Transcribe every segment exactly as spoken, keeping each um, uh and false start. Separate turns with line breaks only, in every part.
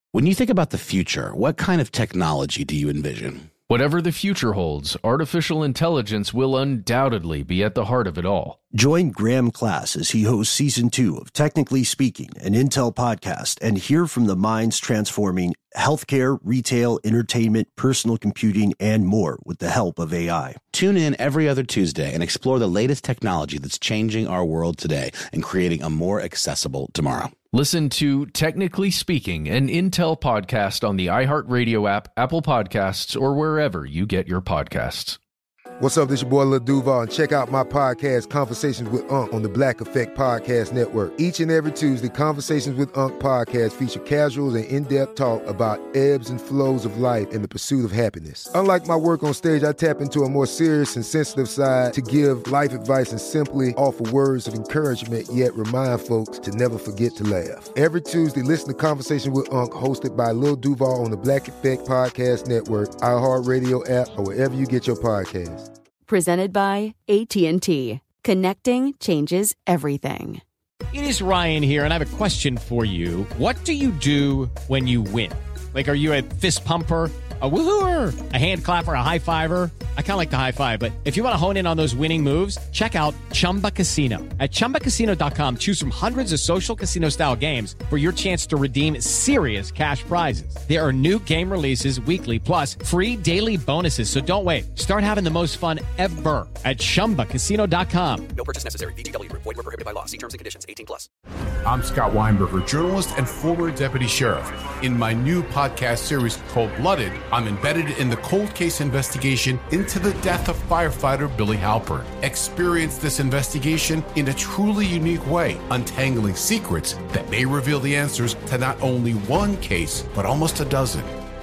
When you think about the future, what kind of technology do you envision?
Whatever the future holds, artificial intelligence will undoubtedly be at the heart of it all.
Join Graham Class as he hosts Season two of Technically Speaking, an Intel podcast, and hear from the minds transforming healthcare, retail, entertainment, personal computing, and more with the help of A I.
Tune in every other Tuesday and explore the latest technology that's changing our world today and creating a more accessible tomorrow.
Listen to Technically Speaking, an Intel podcast on the iHeartRadio app, Apple Podcasts, or wherever you get your podcasts.
What's up, this your boy Lil Duval, and check out my podcast, Conversations with Unc, on the Black Effect Podcast Network. Each and every Tuesday, Conversations with Unc podcast feature casual and in-depth talk about ebbs and flows of life and the pursuit of happiness. Unlike my work on stage, I tap into a more serious and sensitive side to give life advice and simply offer words of encouragement, yet remind folks to never forget to laugh. Every Tuesday, listen to Conversation with Unc, hosted by Lil Duval on the Black Effect Podcast Network, iHeartRadio app, or wherever you get your podcasts.
Presented by A T and T. Connecting changes everything.
It is Ryan here, and I have a question for you. What do you do when you win? Like, are you a fist pumper, a woohooer, a hand clapper, a high fiver? I kind of like the high five, but if you want to hone in on those winning moves, check out Chumba Casino. At Chumba Casino dot com, choose from hundreds of social casino-style games for your chance to redeem serious cash prizes. There are new game releases weekly, plus free daily bonuses. So don't wait. Start having the most fun ever at Chumba Casino dot com.
No purchase necessary. V G W. Void where prohibited by law. See terms and conditions. eighteen plus.
I'm Scott Weinberger, journalist and former deputy sheriff. In my new podcast series, Cold Blooded, I'm embedded in the cold case investigation into the death of firefighter Billy Halpern. Experience this investigation in a truly unique way, untangling secrets that may reveal the answers to not only one case, but almost a dozen.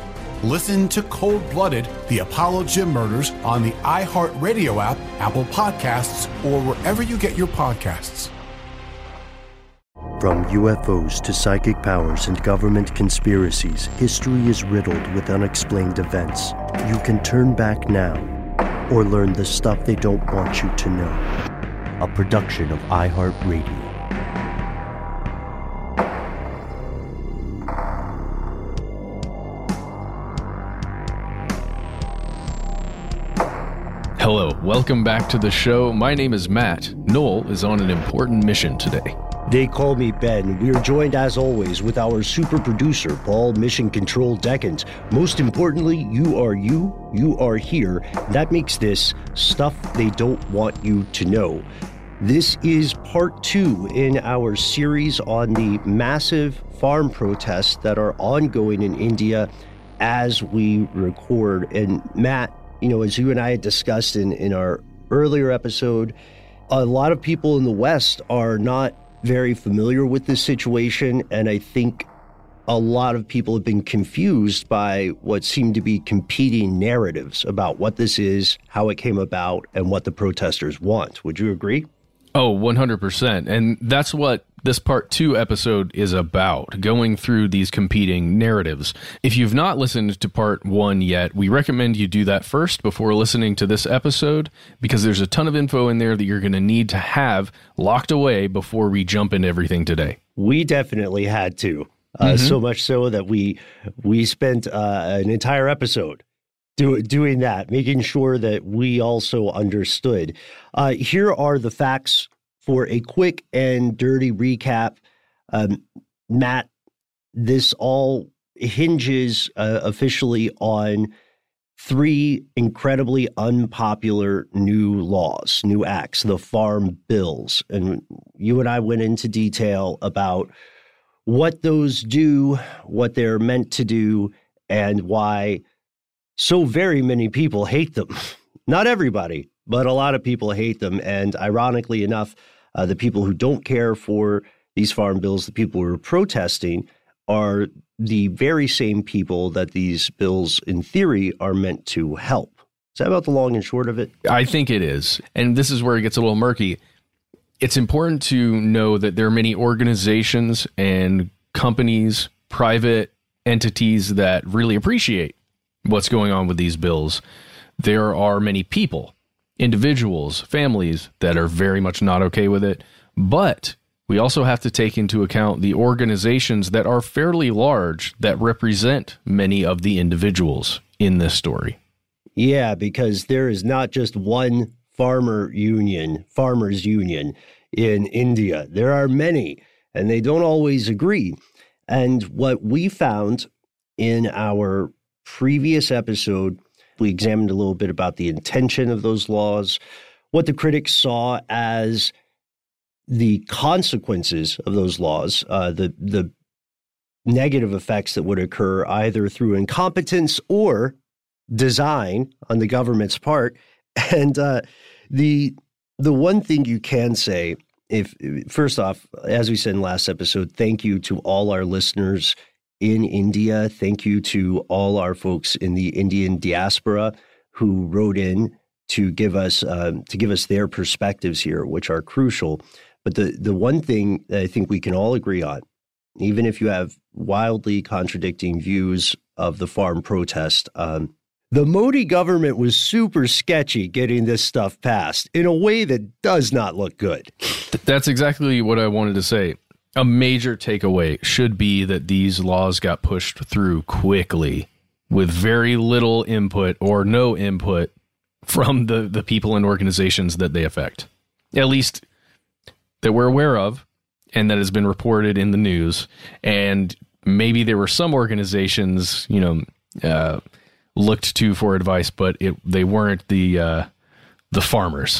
Listen to Cold Blooded, the Apollo Gym Murders on the iHeartRadio app, Apple Podcasts, or wherever you get your podcasts.
From U F Os to psychic powers and government conspiracies, history is riddled with unexplained events. You can turn back now or learn the stuff they don't want you to know. A production of iHeartRadio.
Hello, welcome back to the show. My name is Matt. Noel is on an important mission today.
They call me Ben. We are joined, as always, with our super producer, Paul Mission Control Deckens. Most importantly, you are you, you are here. That makes this Stuff They Don't Want You to Know. This is part two in our series on the massive farm protests that are ongoing in India as we record. And Matt, you know, as you and I had discussed in, in our earlier episode, a lot of people in the West are not very familiar with this situation, and I think a lot of people have been confused by what seem to be competing narratives about what this is, how it came about, and what the protesters want. Would you agree?
Oh, one hundred percent. And that's what this part two episode is about, going through these competing narratives. If you've not listened to part one yet, we recommend you do that first before listening to this episode, because there's a ton of info in there that you're going to need to have locked away before we jump into everything today.
We definitely had to, uh, mm-hmm. so much so that we we spent uh, an entire episode Do, doing that, making sure that we also understood. Uh, here are the facts for a quick and dirty recap. Um, Matt, this all hinges uh, officially on three incredibly unpopular new laws, new acts, the farm bills. And you and I went into detail about what those do, what they're meant to do, and why so very many people hate them. Not everybody, but a lot of people hate them. And ironically enough, uh, the people who don't care for these farm bills, the people who are protesting, are the very same people that these bills, in theory, are meant to help. Is that about the long and short of it?
I think it is. And this is where it gets a little murky. It's important to know that there are many organizations and companies, private entities that really appreciate what's going on with these bills. There are many people, individuals, families that are very much not okay with it. But we also have to take into account the organizations that are fairly large that represent many of the individuals in this story.
Yeah, because there is not just one farmer union, farmers union in India. There are many, and they don't always agree. And what we found in our previous episode, we examined a little bit about the intention of those laws, what the critics saw as the consequences of those laws, uh, the the negative effects that would occur either through incompetence or design on the government's part. And uh, the the one thing you can say, if first off, as we said in the last episode, thank you to all our listeners in India. Thank you to all our folks in the Indian diaspora who wrote in to give us uh, to give us their perspectives here, which are crucial. But the the one thing that I think we can all agree on, even if you have wildly contradicting views of the farm protest, um, the Modi government was super sketchy getting this stuff passed in a way that does not look good.
That's exactly what I wanted to say. A major takeaway should be that these laws got pushed through quickly with very little input or no input from the, the people and organizations that they affect, at least that we're aware of and that has been reported in the news. And maybe there were some organizations, you know, uh, looked to for advice, but it, they weren't the uh, the farmers.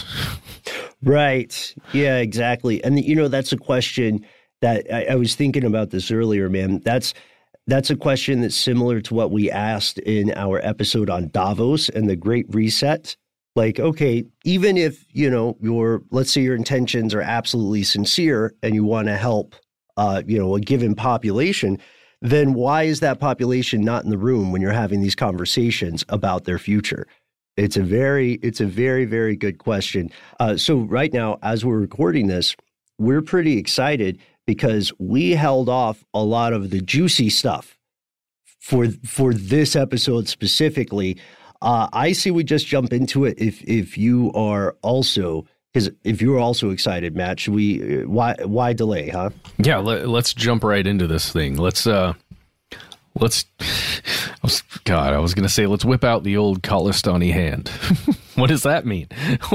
Right. Yeah, exactly. And, you know, that's a question that I, I was thinking about this earlier, man. That's that's a question that's similar to what we asked in our episode on Davos and the Great Reset. Like, okay, even if, you know, your, let's say your intentions are absolutely sincere and you want to help, uh, you know, a given population, then why is that population not in the room when you're having these conversations about their future? It's a very, it's a very, very good question. Uh, so right now, as we're recording this, we're pretty excited because we held off a lot of the juicy stuff for for this episode specifically. Uh, I see we just jump into it if if you are also, because if you're also excited, Matt, should we, why why delay, huh?
Yeah, let, let's jump right into this thing. Let's, uh, let's, I was, God, I was going to say, let's whip out the old Khalistani hand. What does that mean?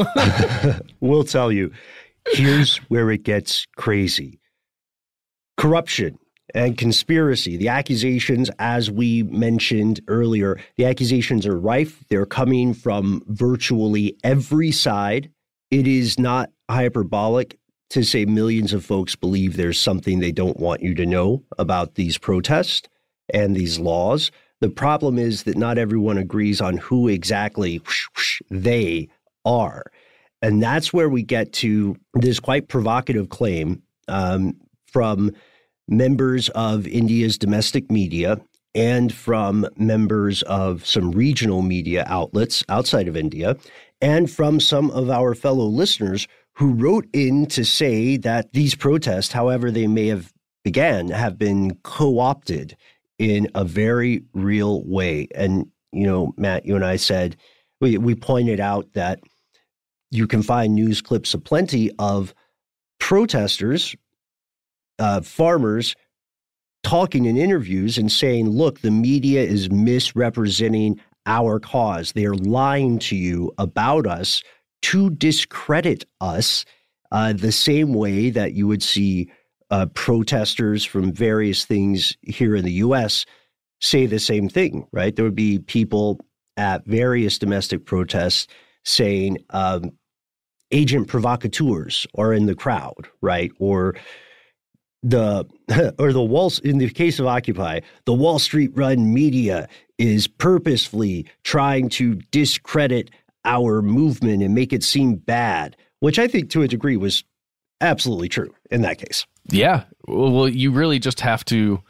We'll tell you. Here's where it gets crazy. Corruption and conspiracy, the accusations, as we mentioned earlier, the accusations are rife. They're coming from virtually every side. It is not hyperbolic to say millions of folks believe there's something they don't want you to know about these protests and these laws. The problem is that not everyone agrees on who exactly whoosh, whoosh, they are. And that's where we get to this quite provocative claim um, from members of India's domestic media and from members of some regional media outlets outside of India, and from some of our fellow listeners who wrote in to say that these protests, however they may have began, have been co-opted in a very real way. And, you know, Matt, you and I said, we, we pointed out that you can find news clips aplenty of protesters, uh, farmers talking in interviews and saying, look, the media is misrepresenting our cause. They're lying to you about us to discredit us, uh, the same way that you would see uh, protesters from various things here in the U S say the same thing, right? There would be people at various domestic protests saying um, agent provocateurs are in the crowd, right? Or the or the Wall, in the case of Occupy, the Wall Street run media is purposefully trying to discredit our movement and make it seem bad, which I think to a degree was absolutely true in that case.
Yeah. Well, you really just have to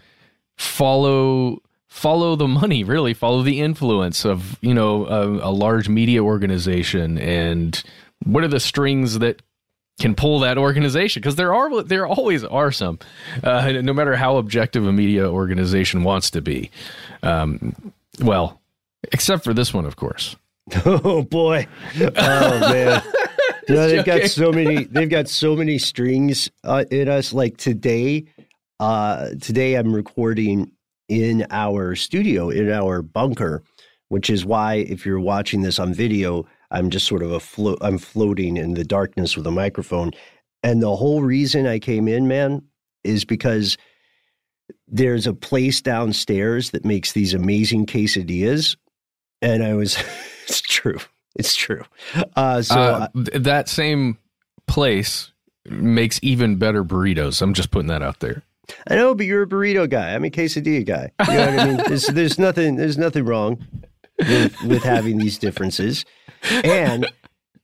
follow follow the money, really follow the influence of, you know, a, a large media organization, and what are the strings that can pull that organization, because there are there always are some, uh, no matter how objective a media organization wants to be. Um, well, except for this one, of course.
Oh boy! Oh man! You know, they've got so many. They've got so many strings uh, in us. Like today, uh, today I'm recording in our studio, in our bunker, which is why if you're watching this on video, I'm just sort of a float. I'm floating in the darkness with a microphone. And the whole reason I came in, man, is because there's a place downstairs that makes these amazing quesadillas. And I was, it's true. It's true. Uh, so
uh, th- that same place makes even better burritos. I'm just putting that out there.
I know, but you're a burrito guy. I'm a quesadilla guy. You know what I mean? There's, there's nothing. There's nothing wrong with, with having these differences. And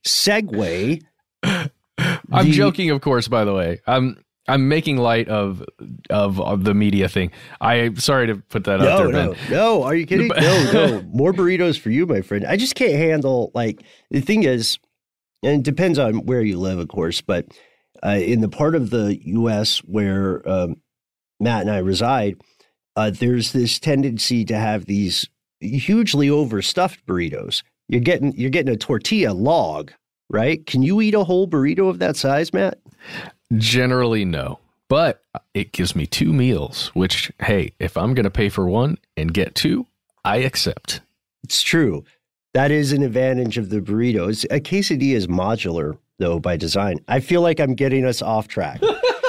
segue.
I'm the, joking, of course. By the way, I'm I'm making light of of, of the media thing. I'm sorry to put that
no,
out there,
no,
Ben.
No, are you kidding? No, no, more burritos for you, my friend. I just can't handle, like, the thing is, and it depends on where you live, of course, but uh, in the part of the U S where um, Matt and I reside, uh, there's this tendency to have these hugely overstuffed burritos. You're getting you're getting a tortilla log, right? Can you eat a whole burrito of that size, Matt?
Generally, no. But it gives me two meals, which, hey, if I'm going to pay for one and get two, I accept.
It's true. That is an advantage of the burritos. A quesadilla is modular, though, by design. I feel like I'm getting us off track.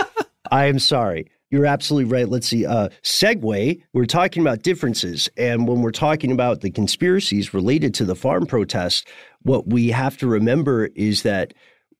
I am sorry. You're absolutely right. Let's see. Uh, segue, we're talking about differences. And when we're talking about the conspiracies related to the farm protest, what we have to remember is that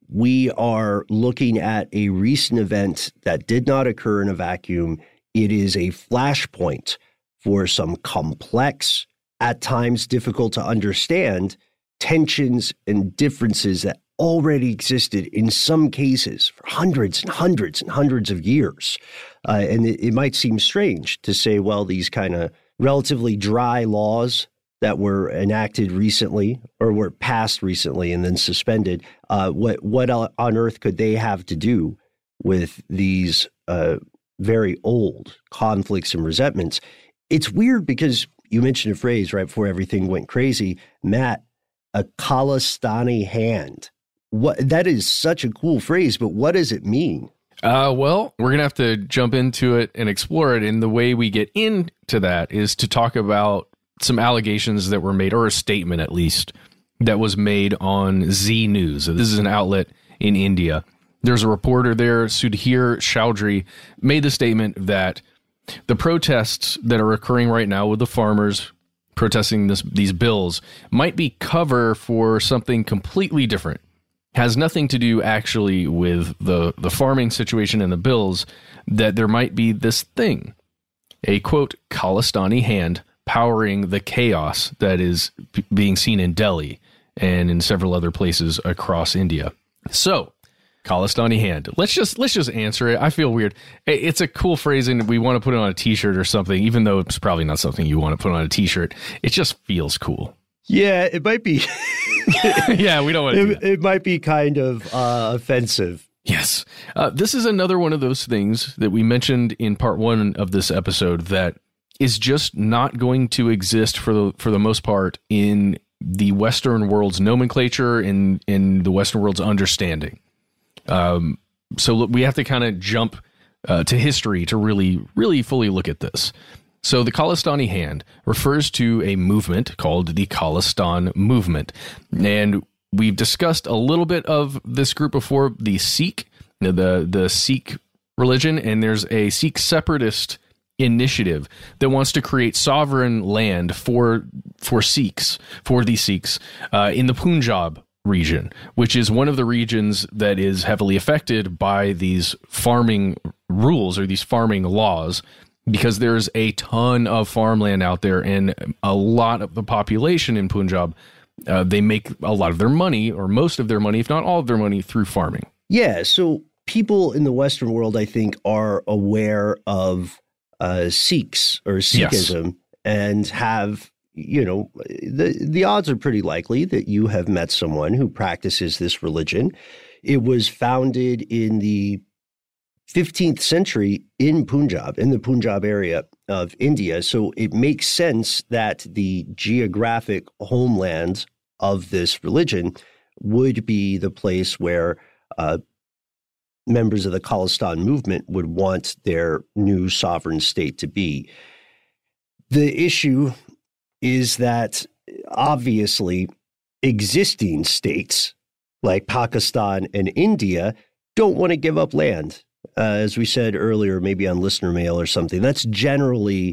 we are looking at a recent event that did not occur in a vacuum. It is a flashpoint for some complex, at times difficult to understand, tensions and differences that already existed in some cases for hundreds and hundreds and hundreds of years. Uh, and it, it might seem strange to say, well, these kind of relatively dry laws that were enacted recently or were passed recently and then suspended, uh, what what on earth could they have to do with these uh, very old conflicts and resentments? It's weird because you mentioned a phrase right before everything went crazy, Matt, a Khalistani hand. What that is such a cool phrase, but what does it mean?
Uh, well, we're going to have to jump into it and explore it. And the way we get into that is to talk about some allegations that were made, or a statement at least, that was made on Zee News. This is an outlet in India. There's a reporter there, Sudhir Chaudhry, made the statement that the protests that are occurring right now with the farmers protesting this, these bills might be cover for something completely different. Has nothing to do actually with the, the farming situation and the bills, that there might be this thing, a, quote, Khalistani hand powering the chaos that is p- being seen in Delhi and in several other places across India. So, Khalistani hand. Let's just let's just answer it. I feel weird. It's a cool phrase, and we want to put it on a T-shirt or something, even though it's probably not something you want to put on a T-shirt. It just feels cool.
Yeah, it might be.
yeah, we don't want to.
It,
do that.
It might be kind of uh, offensive.
Yes. Uh, this is another one of those things that we mentioned in part one of this episode that is just not going to exist for the for the most part in the Western world's nomenclature, in in the Western world's understanding. Um, so we have to kind of jump uh, to history to really, really fully look at this. So the Khalistani hand refers to a movement called the Khalistan movement. And we've discussed a little bit of this group before, the Sikh, the, the Sikh religion. And there's a Sikh separatist initiative that wants to create sovereign land for, for Sikhs, for the Sikhs, uh, in the Punjab region, which is one of the regions that is heavily affected by these farming rules or these farming laws, because there's a ton of farmland out there, and a lot of the population in Punjab, uh, they make a lot of their money, or most of their money, if not all of their money, through farming. Yeah,
so people in the Western world, I think, are aware of uh, Sikhs or Sikhism, yes, and have, you know, the the odds are pretty likely that you have met someone who practices this religion. It was founded in the fifteenth century in Punjab, in the Punjab area of India. So it makes sense that the geographic homeland of this religion would be the place where uh, members of the Khalistan movement would want their new sovereign state to be. The issue is that obviously existing states like Pakistan and India don't want to give up land. Uh, as we said earlier, maybe on listener mail or something, that's generally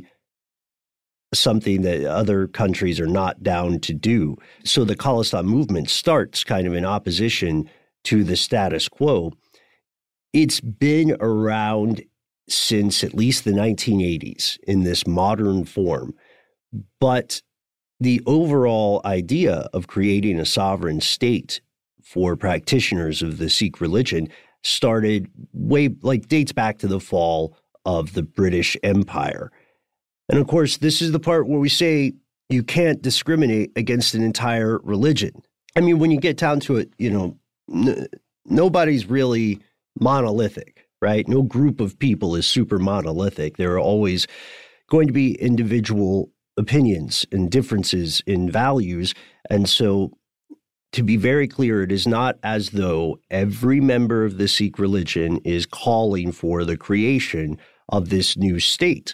something that other countries are not down to do. So the Khalistan movement starts kind of in opposition to the status quo. It's been around since at least the nineteen eighties in this modern form. But the overall idea of creating a sovereign state for practitioners of the Sikh religion started way, like dates back to the fall of the British Empire. And of course, this is the part where we say you can't discriminate against an entire religion. I mean, when you get down to it, you know, n- nobody's really monolithic, right? No group of people is super monolithic. There are always going to be individual opinions and differences in values. And so, to be very clear, it is not as though every member of the Sikh religion is calling for the creation of this new state.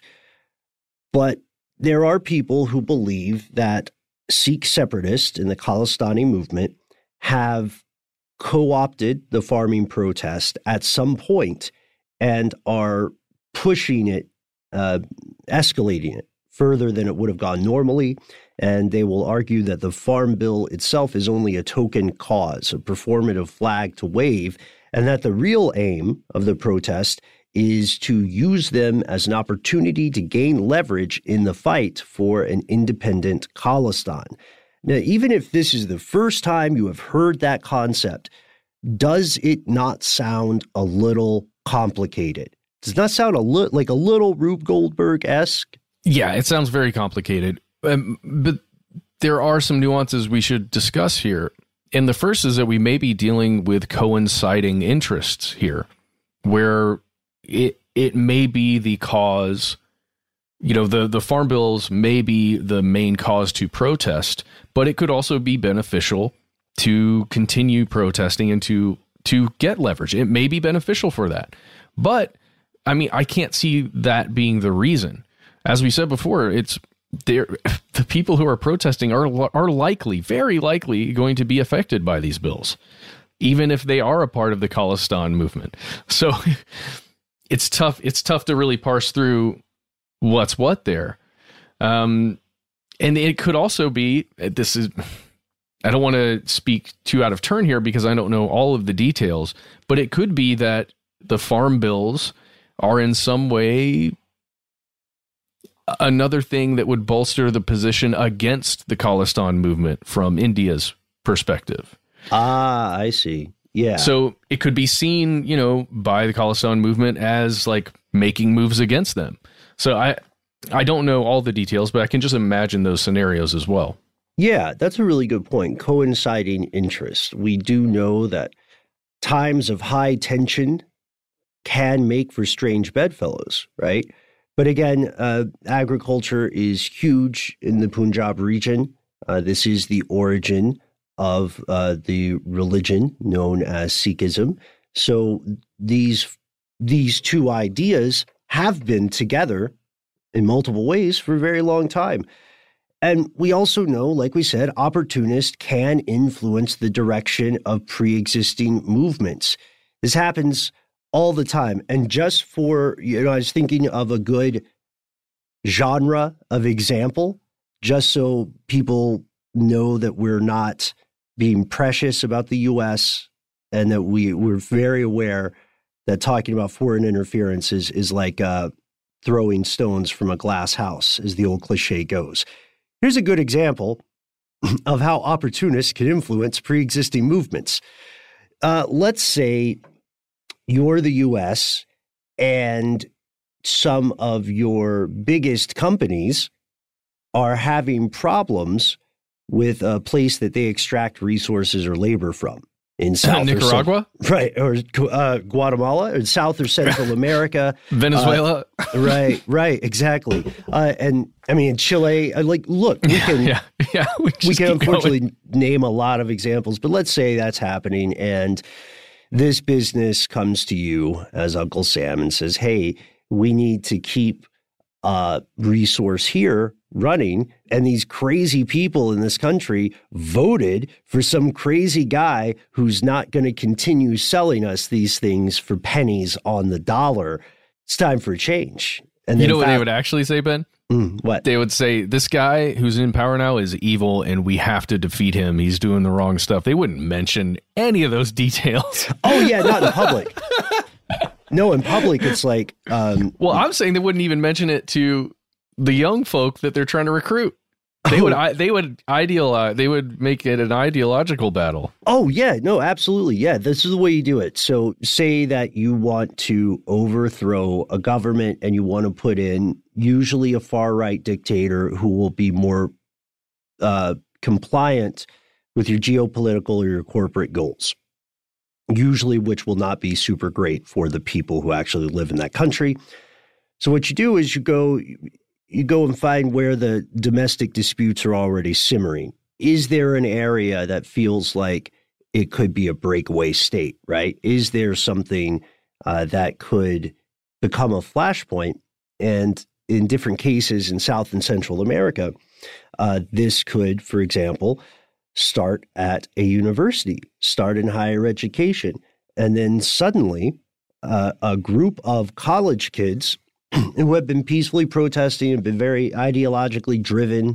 But there are people who believe that Sikh separatists in the Khalistani movement have co-opted the farming protest at some point and are pushing it, uh, escalating it further than it would have gone normally. And they will argue that the Farm Bill itself is only a token cause, a performative flag to wave, and that the real aim of the protest is to use them as an opportunity to gain leverage in the fight for an independent Khalistan. Now, even if this is the first time you have heard that concept, does it not sound a little complicated? Does not sound a li- like a little Rube Goldberg-esque?
Yeah, it sounds very complicated. Um, but there are some nuances we should discuss here. And the first is that we may be dealing with coinciding interests here, where it it may be the cause, you know, the, the farm bills may be the main cause to protest, but it could also be beneficial to continue protesting and to, to get leverage. It may be beneficial for that. But, I mean, I can't see that being the reason. As we said before, it's there. The people who are protesting are are likely, very likely, going to be affected by these bills, even if they are a part of the Khalistan movement. So it's tough. It's tough to really parse through what's what there. Um, and it could also be, this is, I don't want to speak too out of turn here because I don't know all of the details, but it could be that the farm bills are in some way another thing that would bolster the position against the Khalistan movement from India's perspective.
Ah, I see. Yeah.
So it could be seen, you know, by the Khalistan movement as like making moves against them. So I, I don't know all the details, but I can just imagine those scenarios as well.
Yeah, that's a really good point. Coinciding interests. We do know that times of high tension can make for strange bedfellows, right? But again, uh, agriculture is huge in the Punjab region. Uh, this is the origin of uh, the religion known as Sikhism. So these these two ideas have been together in multiple ways for a very long time. And we also know, like we said, opportunists can influence the direction of pre-existing movements. This happens all the time. And just for, you know, I was thinking of a good genre of example, just so people know that we're not being precious about the U S and that we, we're very aware that talking about foreign interference is, is like uh, throwing stones from a glass house, as the old cliche goes. Here's a good example of how opportunists can influence pre-existing movements. Uh, let's say you're the U S and some of your biggest companies are having problems with a place that they extract resources or labor from in South
Nicaragua,
or, right, or uh, Guatemala, or South or Central America,
Venezuela.
Uh, right, right, exactly. Uh, and I mean, Chile. Uh, like, look, we can
yeah. yeah, we,
we can unfortunately
going.
name a lot of examples, but let's say that's happening and this business comes to you as Uncle Sam and says, hey, we need to keep a resource here running. And these crazy people in this country voted for some crazy guy who's not going to continue selling us these things for pennies on the dollar. It's time for a change. And
you
then
know what
fa-
they would actually say, Ben?
Mm, what?
They would say, this guy who's in power now is evil and we have to defeat him. He's doing the wrong stuff. They wouldn't mention any of those details.
Oh, yeah, not in public. No, in public, it's like... Um,
well, I'm saying they wouldn't even mention it to the young folk that they're trying to recruit. They
oh.
would they would idealize, they would make it an ideological battle.
Oh, yeah, no, absolutely. Yeah, this is the way you do it. So say that you want to overthrow a government and you want to put in usually a far-right dictator who will be more uh, compliant with your geopolitical or your corporate goals, usually which will not be super great for the people who actually live in that country. So what you do is you go... You go and find where the domestic disputes are already simmering. Is there an area that feels like it could be a breakaway state, right? Is there something uh, that could become a flashpoint? And in different cases in South and Central America, uh, this could, for example, start at a university, start in higher education. And then suddenly uh, a group of college kids who have been peacefully protesting and been very ideologically driven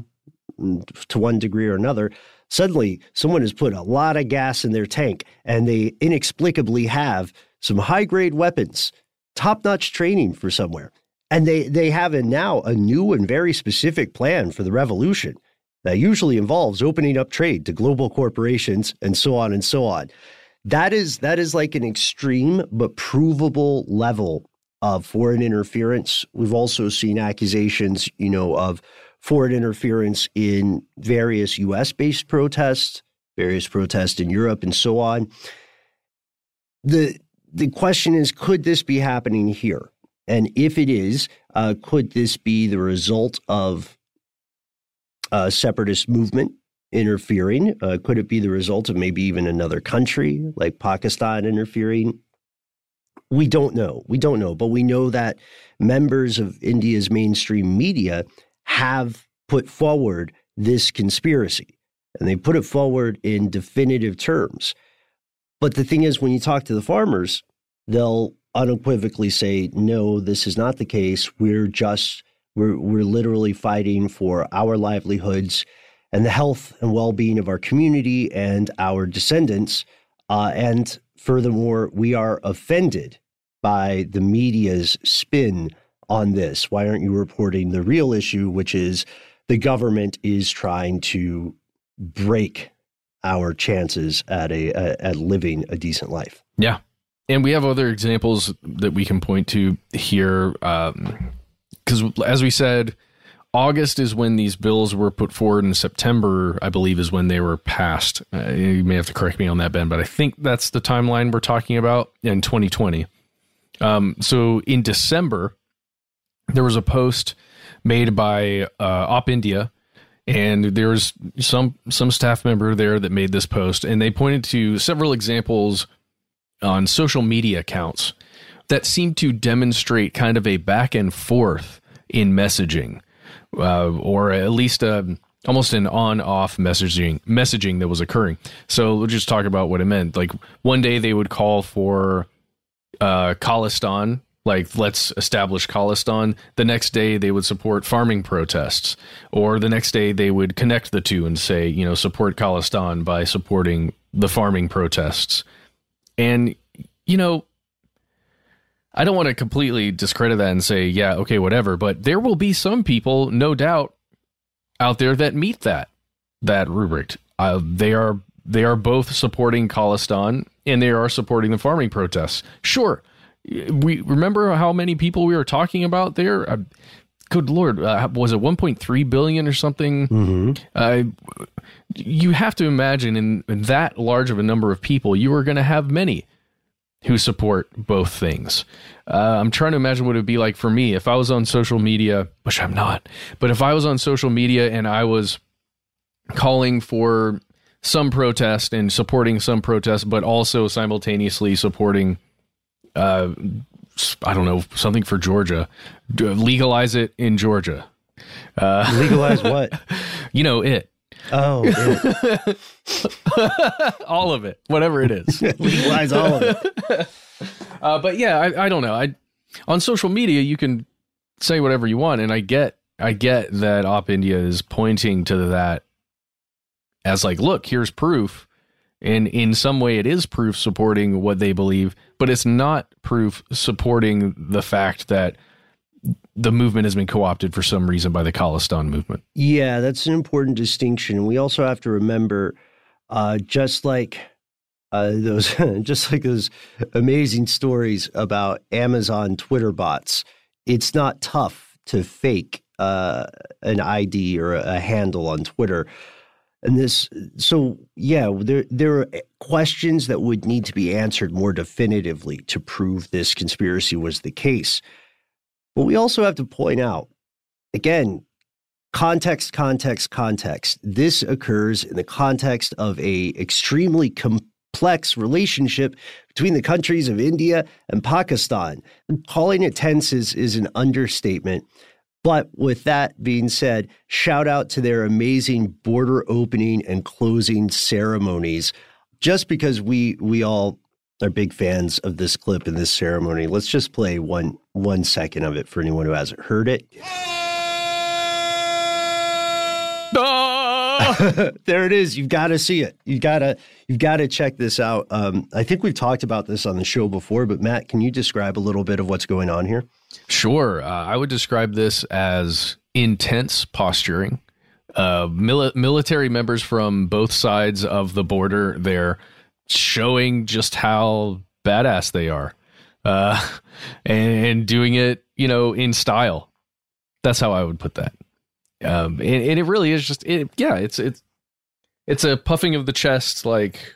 to one degree or another, suddenly someone has put a lot of gas in their tank and they inexplicably have some high-grade weapons, top-notch training for somewhere. And they, they have a, now a new and very specific plan for the revolution that usually involves opening up trade to global corporations and so on and so on. That is, that is like an extreme but provable level of foreign interference. We've also seen accusations, you know, of foreign interference in various U S-based protests, various protests in Europe, and so on. The the question is, could this be happening here? And if it is, uh, could this be the result of a separatist movement interfering? Uh, could it be the result of maybe even another country like Pakistan interfering? We don't know. We don't know. But we know that members of India's mainstream media have put forward this conspiracy, and they put it forward in definitive terms. But the thing is, when you talk to the farmers, they'll unequivocally say, no, this is not the case. We're just, we're, we're literally fighting for our livelihoods and the health and well-being of our community and our descendants. Uh, and furthermore, we are offended by the media's spin on this. Why aren't you reporting the real issue, which is the government is trying to break our chances at a, a at living a decent life?
Yeah. And we have other examples that we can point to here. Because um, as we said, August is when these bills were put forward, and September, I believe, is when they were passed. Uh, you may have to correct me on that, Ben, but I think that's the timeline we're talking about in twenty twenty. Um, so in December, there was a post made by uh, Op India, and there was some some staff member there that made this post, and they pointed to several examples on social media accounts that seemed to demonstrate kind of a back and forth in messaging. Uh, or at least uh, almost an on-off messaging messaging that was occurring. So we'll just talk about what it meant. Like one day they would call for uh, Khalistan, like let's establish Khalistan. The next day they would support farming protests. Or the next day they would connect the two and say, you know, support Khalistan by supporting the farming protests. And, you know, I don't want to completely discredit that and say, yeah, okay, whatever. But there will be some people, no doubt, out there that meet that that rubric. Uh, they are they are both supporting Khalistan and they are supporting the farming protests. Sure, we remember how many people we were talking about there. Uh, good Lord, uh, was it one point three billion or something?
Mm-hmm.
Uh, you have to imagine in, in that large of a number of people, you are going to have many who support both things. Uh, I'm trying to imagine what it would be like for me if I was on social media, which I'm not, but if I was on social media and I was calling for some protest and supporting some protest, but also simultaneously supporting, uh, I don't know, something for Georgia. Legalize it in Georgia. Uh,
Legalize what?
You know, it.
Oh, it.
All of it, whatever it is.
Legalize all of it.
Uh, but yeah, I, I don't know. I on social media you can say whatever you want, and I get I get that Op India is pointing to that as like, look, here's proof, and in some way it is proof supporting what they believe, but it's not proof supporting the fact that the movement has been co-opted for some reason by the Khalistan movement.
Yeah, that's an important distinction. We also have to remember, uh, just like uh, those, just like those amazing stories about Amazon Twitter bots, it's not tough to fake uh, an I D or a handle on Twitter. And this, so yeah, there there are questions that would need to be answered more definitively to prove this conspiracy was the case. But we also have to point out, again, context, context, context. This occurs in the context of a extremely complex relationship between the countries of India and Pakistan. Calling it tense is, is an understatement. But with that being said, shout out to their amazing border opening and closing ceremonies. Just because we we all are big fans of this clip and this ceremony, let's just play one one second of it for anyone who hasn't heard it. There it is. You've got to see it. You gotta you've got to check this out. Um, I think we've talked about this on the show before, but Matt, can you describe a little bit of what's going on here?
Sure. Uh, I would describe this as intense posturing. Uh, mili- military members from both sides of the border there showing just how badass they are, uh, and, and doing it, you know, in style. That's how I would put that. Um, and, and it really is just, it, yeah, it's, it's, it's a puffing of the chest. Like,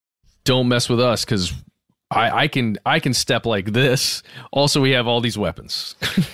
don't mess with us. 'Cause I, I can, I can step like this. Also, we have all these weapons.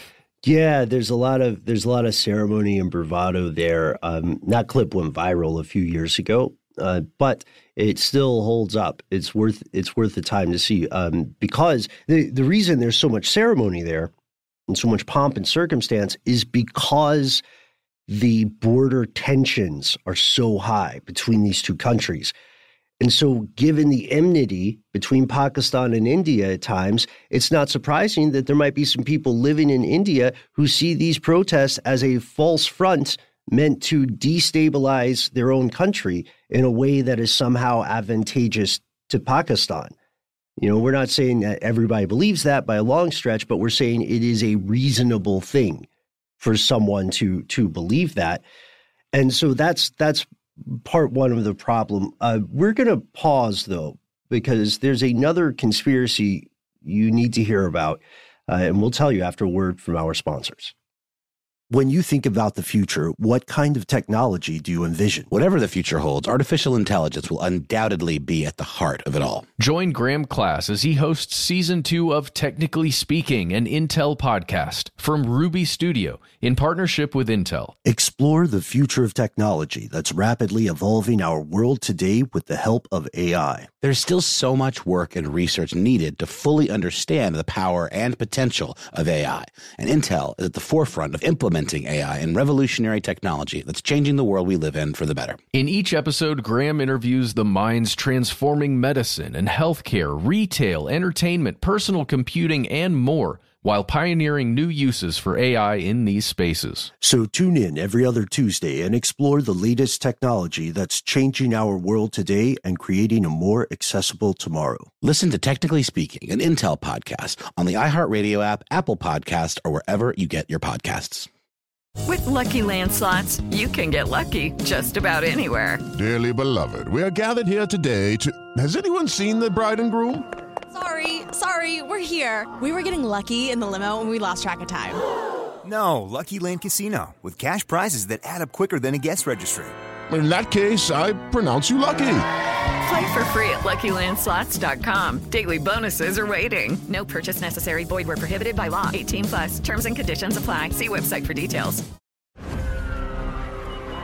Yeah, there's a lot of, there's a lot of ceremony and bravado there. Um, that clip went viral a few years ago. Uh, but it still holds up. It's worth it's worth the time to see, um, because the the reason there's so much ceremony there and so much pomp and circumstance is because the border tensions are so high between these two countries. And so given the enmity between Pakistan and India at times, it's not surprising that there might be some people living in India who see these protests as a false front meant to destabilize their own country in a way that is somehow advantageous to Pakistan. You know, we're not saying that everybody believes that by a long stretch, but we're saying it is a reasonable thing for someone to to believe that. And so that's that's part one of the problem. Uh, we're going to pause, though, because there's another conspiracy you need to hear about, uh, and we'll tell you after a word from our sponsors. When you think about the future, what kind of technology do you envision?
Whatever the future holds, artificial intelligence will undoubtedly be at the heart of it all.
Join Graham Class as he hosts season two of Technically Speaking, an Intel podcast from Ruby Studio in partnership with Intel.
Explore the future of technology that's rapidly evolving our world today with the help of A I.
There's still so much work and research needed to fully understand the power and potential of A I. And Intel is at the forefront of implementing A I and revolutionary technology that's changing the world we live in for the better.
In each episode, Graham interviews the minds transforming medicine and healthcare, retail, entertainment, personal computing, and more, while pioneering new uses for A I in these spaces.
So tune in every other Tuesday and explore the latest technology that's changing our world today and creating a more accessible tomorrow.
Listen to Technically Speaking, an Intel podcast on the iHeartRadio app, Apple Podcast, or wherever you get your podcasts.
With Lucky Land Slots, you can get lucky just about anywhere.
Dearly beloved, we are gathered here today to... Has anyone seen the bride and groom?
Sorry, sorry, we're here. We were getting lucky in the limo and we lost track of time.
No, Lucky Land Casino, with cash prizes that add up quicker than a guest registry.
In that case, I pronounce you lucky.
Play for free at Lucky Land Slots dot com. Daily bonuses are waiting. No purchase necessary. Void where prohibited by law. eighteen plus. Terms and conditions apply. See website for details.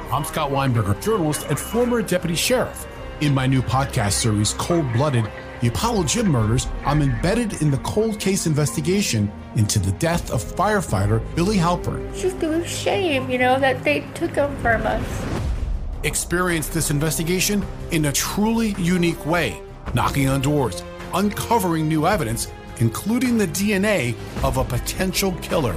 I'm Scott Weinberger, journalist and former deputy sheriff. In my new podcast series, Cold Blooded, The Apollo Gym Murders, I'm embedded in the cold case investigation into the death of firefighter Billy Halpern.
It's just a shame, you know, that they took him from us.
Experience this investigation in a truly unique way, knocking on doors, uncovering new evidence, including the D N A of a potential killer.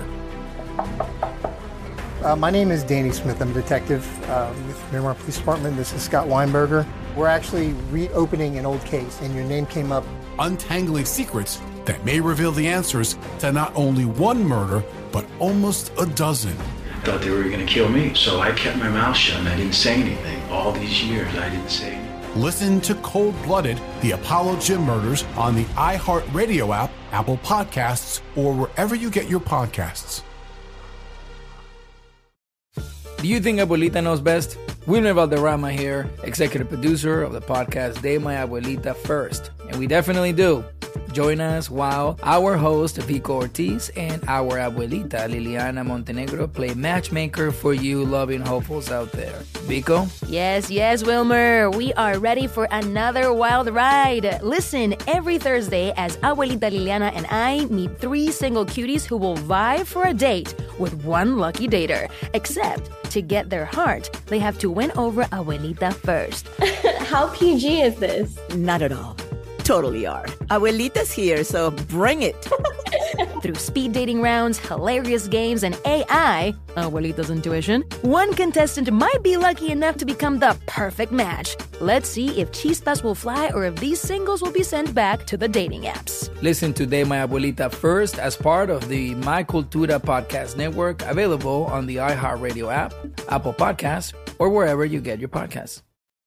Uh, my name is Danny Smith. I'm a detective uh, with Miramar Police Department. This is Scott Weinberger. We're actually reopening an old case, and your name came up.
Untangling secrets that may reveal the answers to not only one murder, but almost a dozen.
I thought they were going to kill me, so I kept my mouth shut and I didn't say anything. All these years, I didn't say anything.
Listen to Cold Blooded, The Apollo Gym Murders on the iHeartRadio app, Apple Podcasts, or wherever you get your podcasts.
Do you think Abuelita knows best? Wilmer Valderrama here, executive producer of the podcast De My Abuelita First. And we definitely do. Join us while our host Vico Ortiz and our abuelita Liliana Montenegro play matchmaker for you loving hopefuls out there. Vico?
Yes, yes, Wilmer. We are ready for another wild ride. Listen every Thursday as Abuelita Liliana and I meet three single cuties who will vie for a date with one lucky dater. Except to get their heart, they have to win over Abuelita first.
How P G is this?
Not at all. Totally are. Abuelita's here, so bring it.
Through speed dating rounds, hilarious games, and A I, Abuelita's intuition, one contestant might be lucky enough to become the perfect match. Let's see if chispas will fly or if these singles will be sent back to the dating apps.
Listen to De My Abuelita First as part of the My Cultura podcast network, available on the iHeartRadio app, Apple Podcasts, or wherever you get your podcasts.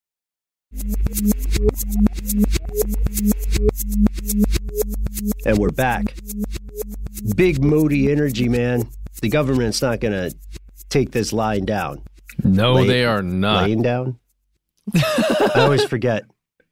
And we're back. Big Modi energy, man. The government's not going to take this lying down.
No,
Lay,
they are not.
Laying down? I always forget.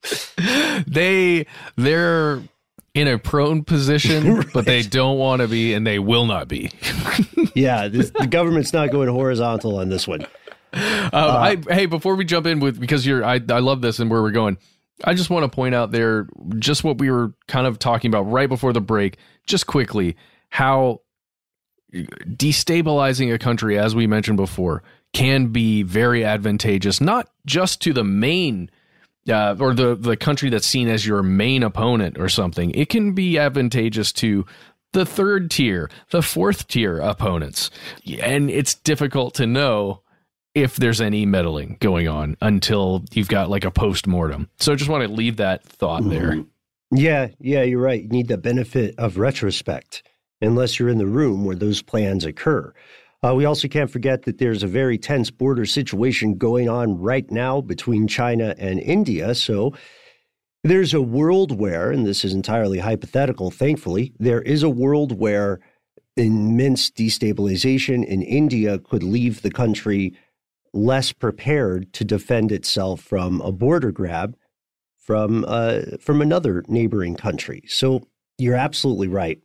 They, they're in a prone position, right. But they don't want to be, and they will not be.
Yeah, this, the government's not going horizontal on this one.
Uh, uh, I, hey, before we jump in with, because you're, I, I love this and where we're going. I just want to point out there just what we were kind of talking about right before the break, just quickly, how destabilizing a country, as we mentioned before, can be very advantageous, not just to the main uh, or the, the country that's seen as your main opponent or something. It can be advantageous to the third tier, the fourth tier opponents. And it's difficult to know if there's any meddling going on until you've got like a post-mortem. So I just want to leave that thought there.
Yeah, yeah, you're right. You need the benefit of retrospect, unless you're in the room where those plans occur. Uh, we also can't forget that there's a very tense border situation going on right now between China and India. So there's a world where, and this is entirely hypothetical, thankfully, there is a world where immense destabilization in India could leave the country less prepared to defend itself from a border grab from uh, from another neighboring country. So you're absolutely right.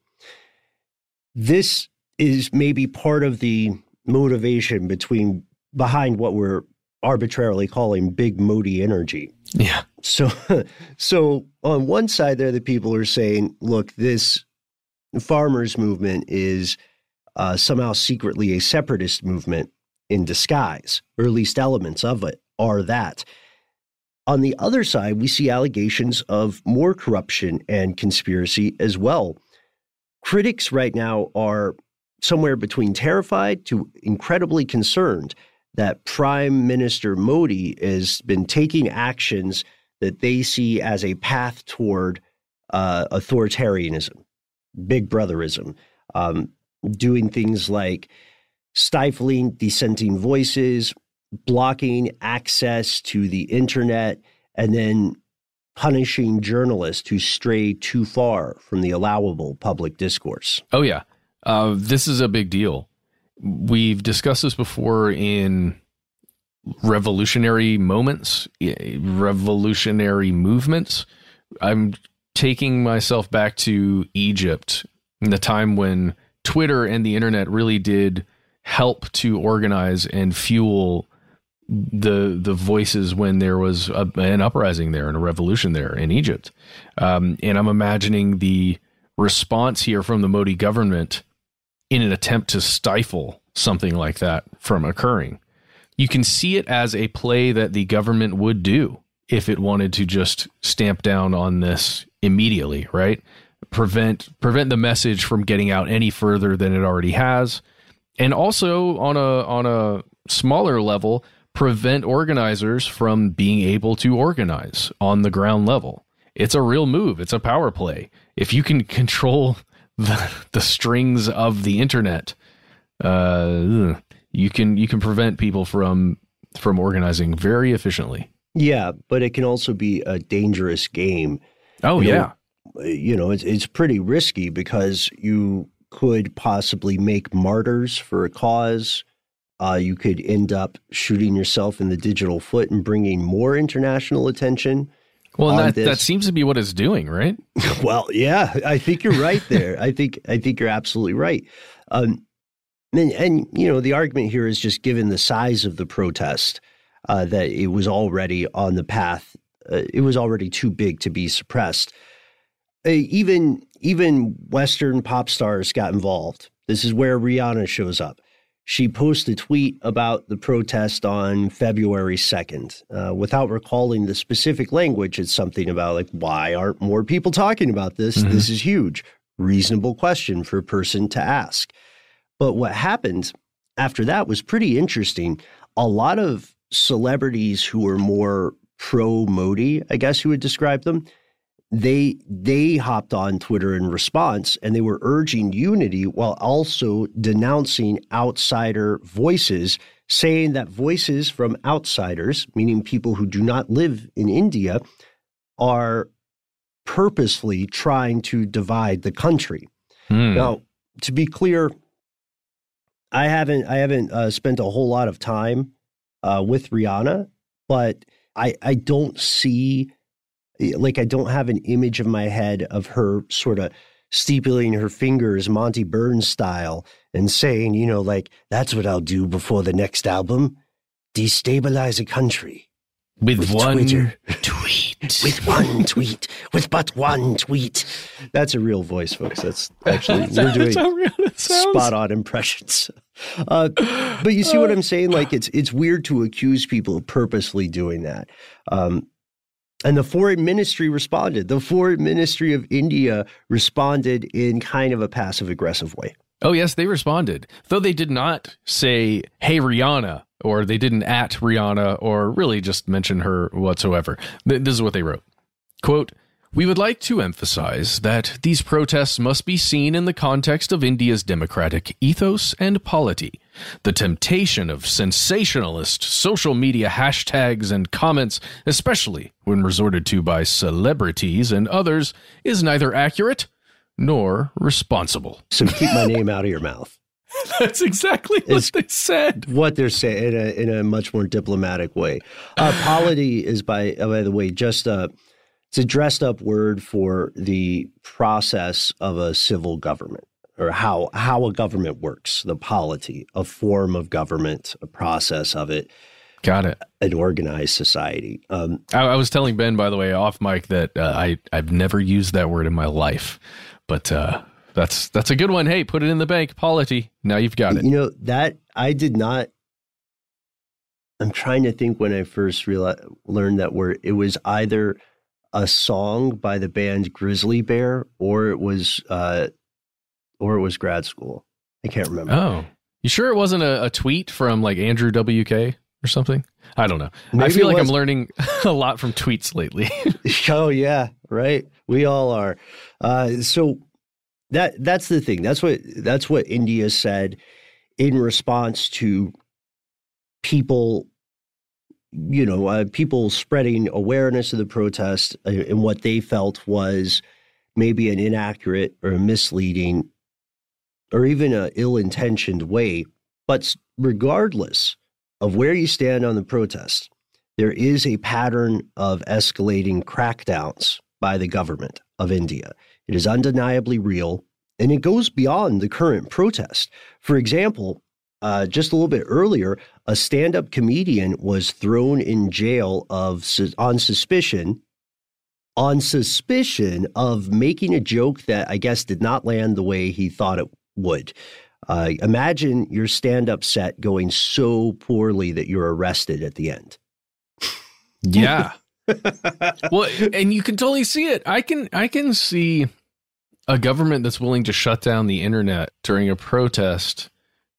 This is maybe part of the motivation between behind what we're arbitrarily calling Big Modi energy.
Yeah.
So, so on one side there, the people are saying, look, this farmers movement is uh, somehow secretly a separatist movement in disguise, or at least elements of it are that. On the other side, we see allegations of more corruption and conspiracy as well. Critics right now are somewhere between terrified to incredibly concerned that Prime Minister Modi has been taking actions that they see as a path toward uh, authoritarianism, big brotherism, um, doing things like stifling dissenting voices, blocking access to the internet, and then punishing journalists who stray too far from the allowable public discourse.
Oh, yeah. Uh, this is a big deal. We've discussed this before in revolutionary moments, revolutionary movements. I'm taking myself back to Egypt in the time when Twitter and the internet really did help to organize and fuel the the voices when there was a, an uprising there and a revolution there in Egypt. Um, and I'm imagining the response here from the Modi government in an attempt to stifle something like that from occurring. You can see it as a play that the government would do if it wanted to just stamp down on this immediately, right? Prevent prevent the message from getting out any further than it already has. And also on a on a smaller level, prevent organizers from being able to organize on the ground level. It's a real move. It's a power play. If you can control the, the strings of the internet, uh, you can you can prevent people from from organizing very efficiently.
Yeah, but it can also be a dangerous game.
Oh,
you
yeah.
know, you know, it's it's pretty risky because you could possibly make martyrs for a cause. Uh, you could end up shooting yourself in the digital foot and bringing more international attention.
Well,
on
that
this.
that seems to be what it's doing, right?
Well, yeah, I think you're right there. I think I think you're absolutely right. Um, and, and you know, the argument here is just given the size of the protest, uh, that it was already on the path. Uh, it was already too big to be suppressed. Uh, even even Western pop stars got involved. This is where Rihanna shows up. She posted a tweet about the protest on February second. Uh, without recalling the specific language, it's something about like, why aren't more people talking about this? Mm-hmm. This is huge. Reasonable question for a person to ask. But what happened after that was pretty interesting. A lot of celebrities who were more pro-Modi, I guess you would describe them, They they hopped on Twitter in response, and they were urging unity while also denouncing outsider voices, saying that voices from outsiders, meaning people who do not live in India, are purposefully trying to divide the country. Hmm. Now, to be clear, I haven't I haven't uh, spent a whole lot of time uh, with Rihanna, but I I don't see. Like, I don't have an image of my head of her sort of steepling her fingers Monty Burns style and saying, you know, like, that's what I'll do before the next album. Destabilize a country.
With, with one
Twitter.
tweet.
With one tweet. With but one tweet. That's a real voice, folks. That's actually, we're doing spot on impressions. Uh, but you see what I'm saying? Like, it's it's weird to accuse people of purposely doing that. Um, And the foreign ministry responded. The foreign ministry of India responded in kind of a passive aggressive way.
Oh, yes, they responded. Though they did not say, hey, Rihanna, or they didn't at Rihanna, or really just mention her whatsoever. This is what they wrote. Quote, "We would like to emphasize that these protests must be seen in the context of India's democratic ethos and polity. The temptation of sensationalist social media hashtags and comments, especially when resorted to by celebrities and others, is neither accurate nor responsible."
So keep my name out of your mouth.
That's exactly what it's they said.
What they're saying in a, in a much more diplomatic way. Uh, polity is, by, by the way, just a... It's a dressed up word for the process of a civil government, or how how a government works, the polity, a form of government, a process of it.
Got it.
An organized society. Um,
I, I was telling Ben, by the way, off mic, that uh, I, I've never used that word in my life, but uh, that's that's a good one. Hey, put it in the bank, polity. Now you've got it.
You know, that I did not. I'm trying to think when I first realized, learned that word. It was either a song by the band Grizzly Bear, or it was, uh, or it was grad school. I can't remember.
Oh, you sure it wasn't a, a tweet from like Andrew W K or something? I don't know. Maybe I feel like was. I'm learning a lot from tweets lately.
Oh yeah, right. We all are. Uh, so that that's the thing. That's what that's what India said in response to people. You know, uh, people spreading awareness of the protest uh, and what they felt was maybe an inaccurate or a misleading or even an ill-intentioned way. But regardless of where you stand on the protest, there is a pattern of escalating crackdowns by the government of India. It is undeniably real, and it goes beyond the current protest. For example, uh, just a little bit earlier, a stand-up comedian was thrown in jail of on suspicion, on suspicion of making a joke that I guess did not land the way he thought it would. Uh, imagine your stand-up set going so poorly that you're arrested at the end.
Yeah. Well, and you can totally see it. I can I can see a government that's willing to shut down the internet during a protest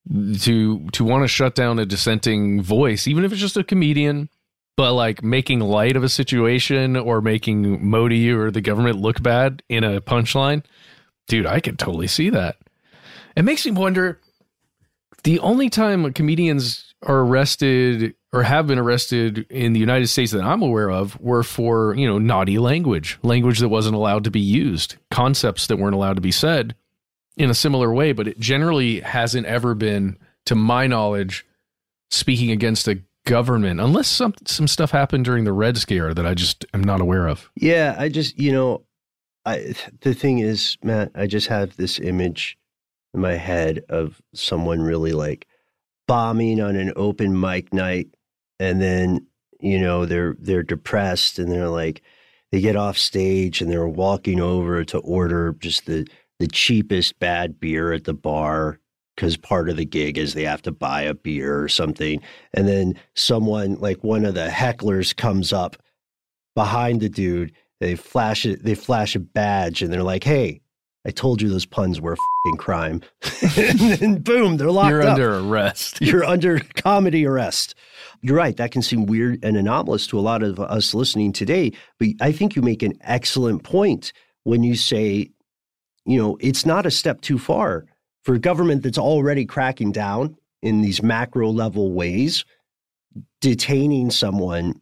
to to want to shut down a dissenting voice, even if it's just a comedian, but like making light of a situation or making Modi or the government look bad in a punchline. Dude, I can totally see that. It makes me wonder, the only time comedians are arrested or have been arrested in the United States that I'm aware of were for, you know, naughty language, language that wasn't allowed to be used, concepts that weren't allowed to be said in a similar way. But it generally hasn't ever been, to my knowledge, speaking against a government, unless some some stuff happened during the Red Scare that I just am not aware of.
Yeah, I just, you know, I the thing is, Matt, I just have this image in my head of someone really like bombing on an open mic night, and then, you know, they're they're depressed and they're like, they get off stage and they're walking over to order just the the cheapest bad beer at the bar, because part of the gig is they have to buy a beer or something. And then someone, like one of the hecklers, comes up behind the dude. They flash it. They flash a badge, and they're like, "Hey, I told you those puns were a fucking crime." And then boom, they're locked
You're
up.
under arrest.
You're under comedy arrest. You're right. That can seem weird and anomalous to a lot of us listening today. But I think you make an excellent point when you say, you know, it's not a step too far for a government that's already cracking down in these macro level ways, detaining someone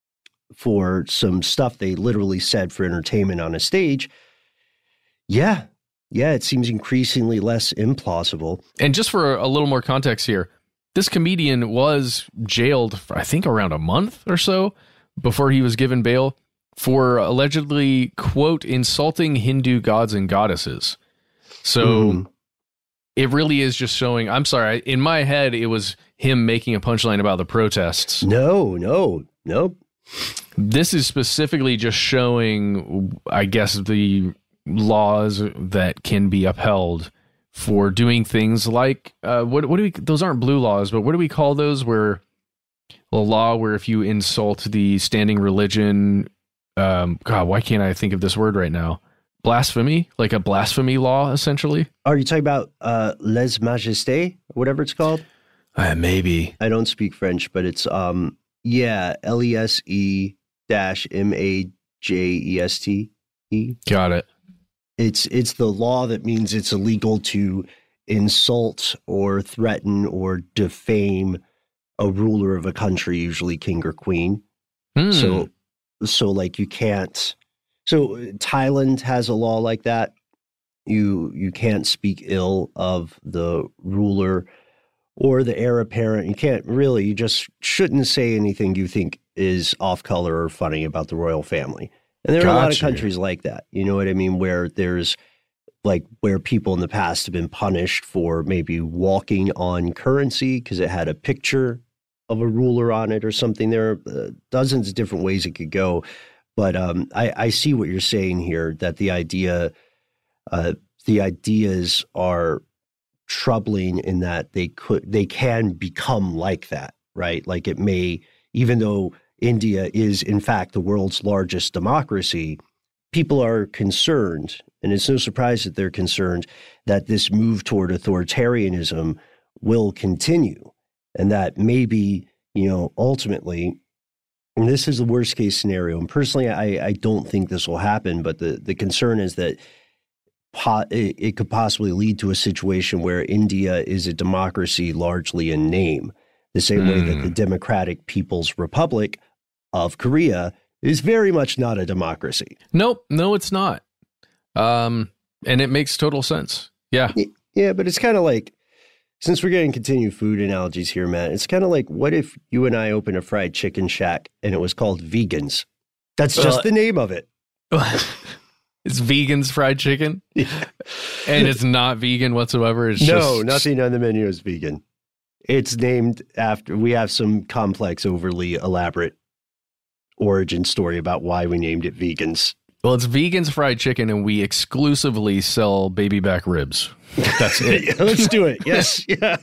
for some stuff they literally said for entertainment on a stage. Yeah. Yeah. It seems increasingly less implausible.
And just for a little more context here, this comedian was jailed for, I think, around a month or so before he was given bail for allegedly, quote, insulting Hindu gods and goddesses. So mm. it really is just showing, I'm sorry, in my head, it was him making a punchline about the protests.
No, no, no.
This is specifically just showing, I guess, the laws that can be upheld for doing things like, uh, what, what do we, those aren't blue laws, but what do we call those where a law where if you insult the standing religion, um, God, why can't I think of this word right now? Blasphemy, like a blasphemy law, essentially.
Are you talking about uh, lèse majesté, whatever it's called?
Uh, maybe.
I don't speak French, but it's, um, yeah, L E S E dash M A J E S T E.
Got it.
It's it's the law that means it's illegal to insult or threaten or defame a ruler of a country, usually king or queen.
Hmm.
So, so like you can't. So Thailand has a law like that. You you can't speak ill of the ruler or the heir apparent. You can't really. You just shouldn't say anything you think is off color or funny about the royal family. And there are
Got
a lot of
you.
countries like that, you know what I mean, where there's like where people in the past have been punished for maybe walking on currency because it had a picture of a ruler on it or something. There are uh, dozens of different ways it could go. But um, I, I see what you're saying here, that the idea, uh, the ideas are troubling in that they could, they can become like that, right? Like it may, even though India is, in fact, the world's largest democracy, people are concerned, and it's no surprise that they're concerned, that this move toward authoritarianism will continue, and that maybe, you know, ultimately, and this is the worst case scenario, and personally, I, I don't think this will happen, but the, the concern is that po- it, it could possibly lead to a situation where India is a democracy largely in name, the same mm. way that the Democratic People's Republic of Korea is very much not a democracy.
Nope. No, it's not. Um, and it makes total sense. Yeah.
Yeah, but it's kind of like, since we're getting continued food analogies here, Matt, it's kind of like, what if you and I open a fried chicken shack and it was called Vegans? That's just uh, the name of it.
It's Vegans Fried Chicken? Yeah. And it's not vegan whatsoever. It's
no,
just...
nothing on the menu is vegan. It's named after, we have some complex, overly elaborate origin story about why we named it Vegans.
Well, it's Vegans Fried Chicken, and we exclusively sell baby back ribs. That's it.
Yeah, let's do it. Yes. Yeah.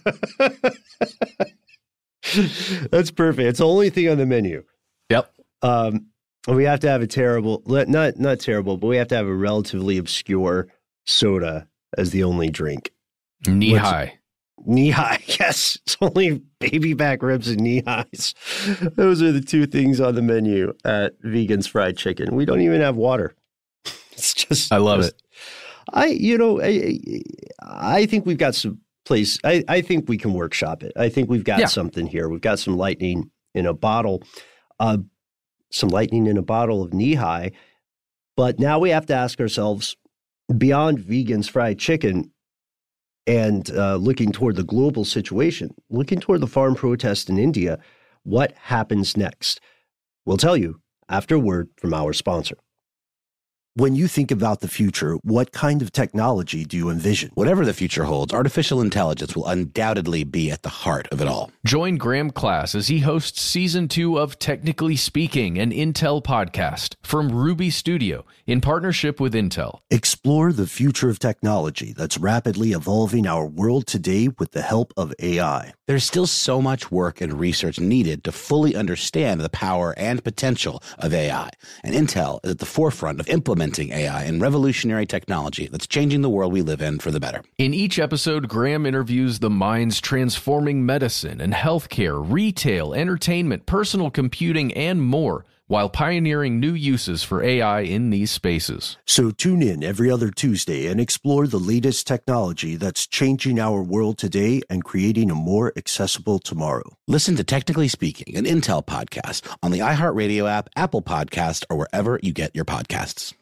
That's perfect. It's the only thing on the menu.
Yep.
Um, we have to have a terrible, not not terrible, but we have to have a relatively obscure soda as the only drink.
Knee What's, high.
Knee high. Yes. It's only baby back ribs and knee highs. Those are the two things on the menu at Vegans Fried Chicken. We don't even have water. It's just.
I love
just,
it.
I, you know, I, I think we've got some place. I, I think we can workshop it. I think we've got yeah. something here. We've got some lightning in a bottle, uh, some lightning in a bottle of knee high. But now we have to ask ourselves, beyond Vegans Fried Chicken, and uh, looking toward the global situation, looking toward the farm protest in India, what happens next? We'll tell you after a word from our sponsor. When you think about the future, what kind of technology do you envision?
Whatever the future holds, artificial intelligence will undoubtedly be at the heart of it all.
Join Graham Class as he hosts season two of Technically Speaking, an Intel podcast from Ruby Studio in partnership with Intel.
Explore the future of technology that's rapidly evolving our world today with the help of A I.
There's still so much work and research needed to fully understand the power and potential of A I, and Intel is at the forefront of implementing A I and revolutionary technology that's changing the world we live in for the better.
In each episode, Graham interviews the minds transforming medicine and healthcare, retail, entertainment, personal computing, and more, while pioneering new uses for A I in these spaces.
So tune in every other Tuesday and explore the latest technology that's changing our world today and creating a more accessible tomorrow.
Listen to Technically Speaking, an Intel podcast on the iHeartRadio app, Apple Podcast, or wherever you get your podcasts.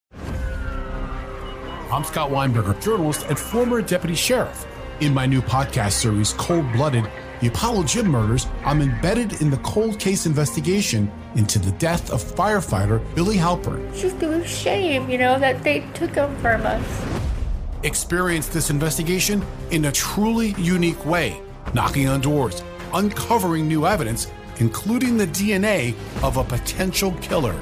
I'm Scott Weinberger, journalist and former deputy sheriff. In my new podcast series, Cold Blooded, The Apollo Gym Murders, I'm embedded in the cold case investigation into the death of firefighter Billy Halpern.
It's just a shame, you know, that they took him from us.
Experience this investigation in a truly unique way, knocking on doors, uncovering new evidence, including the D N A of a potential killer.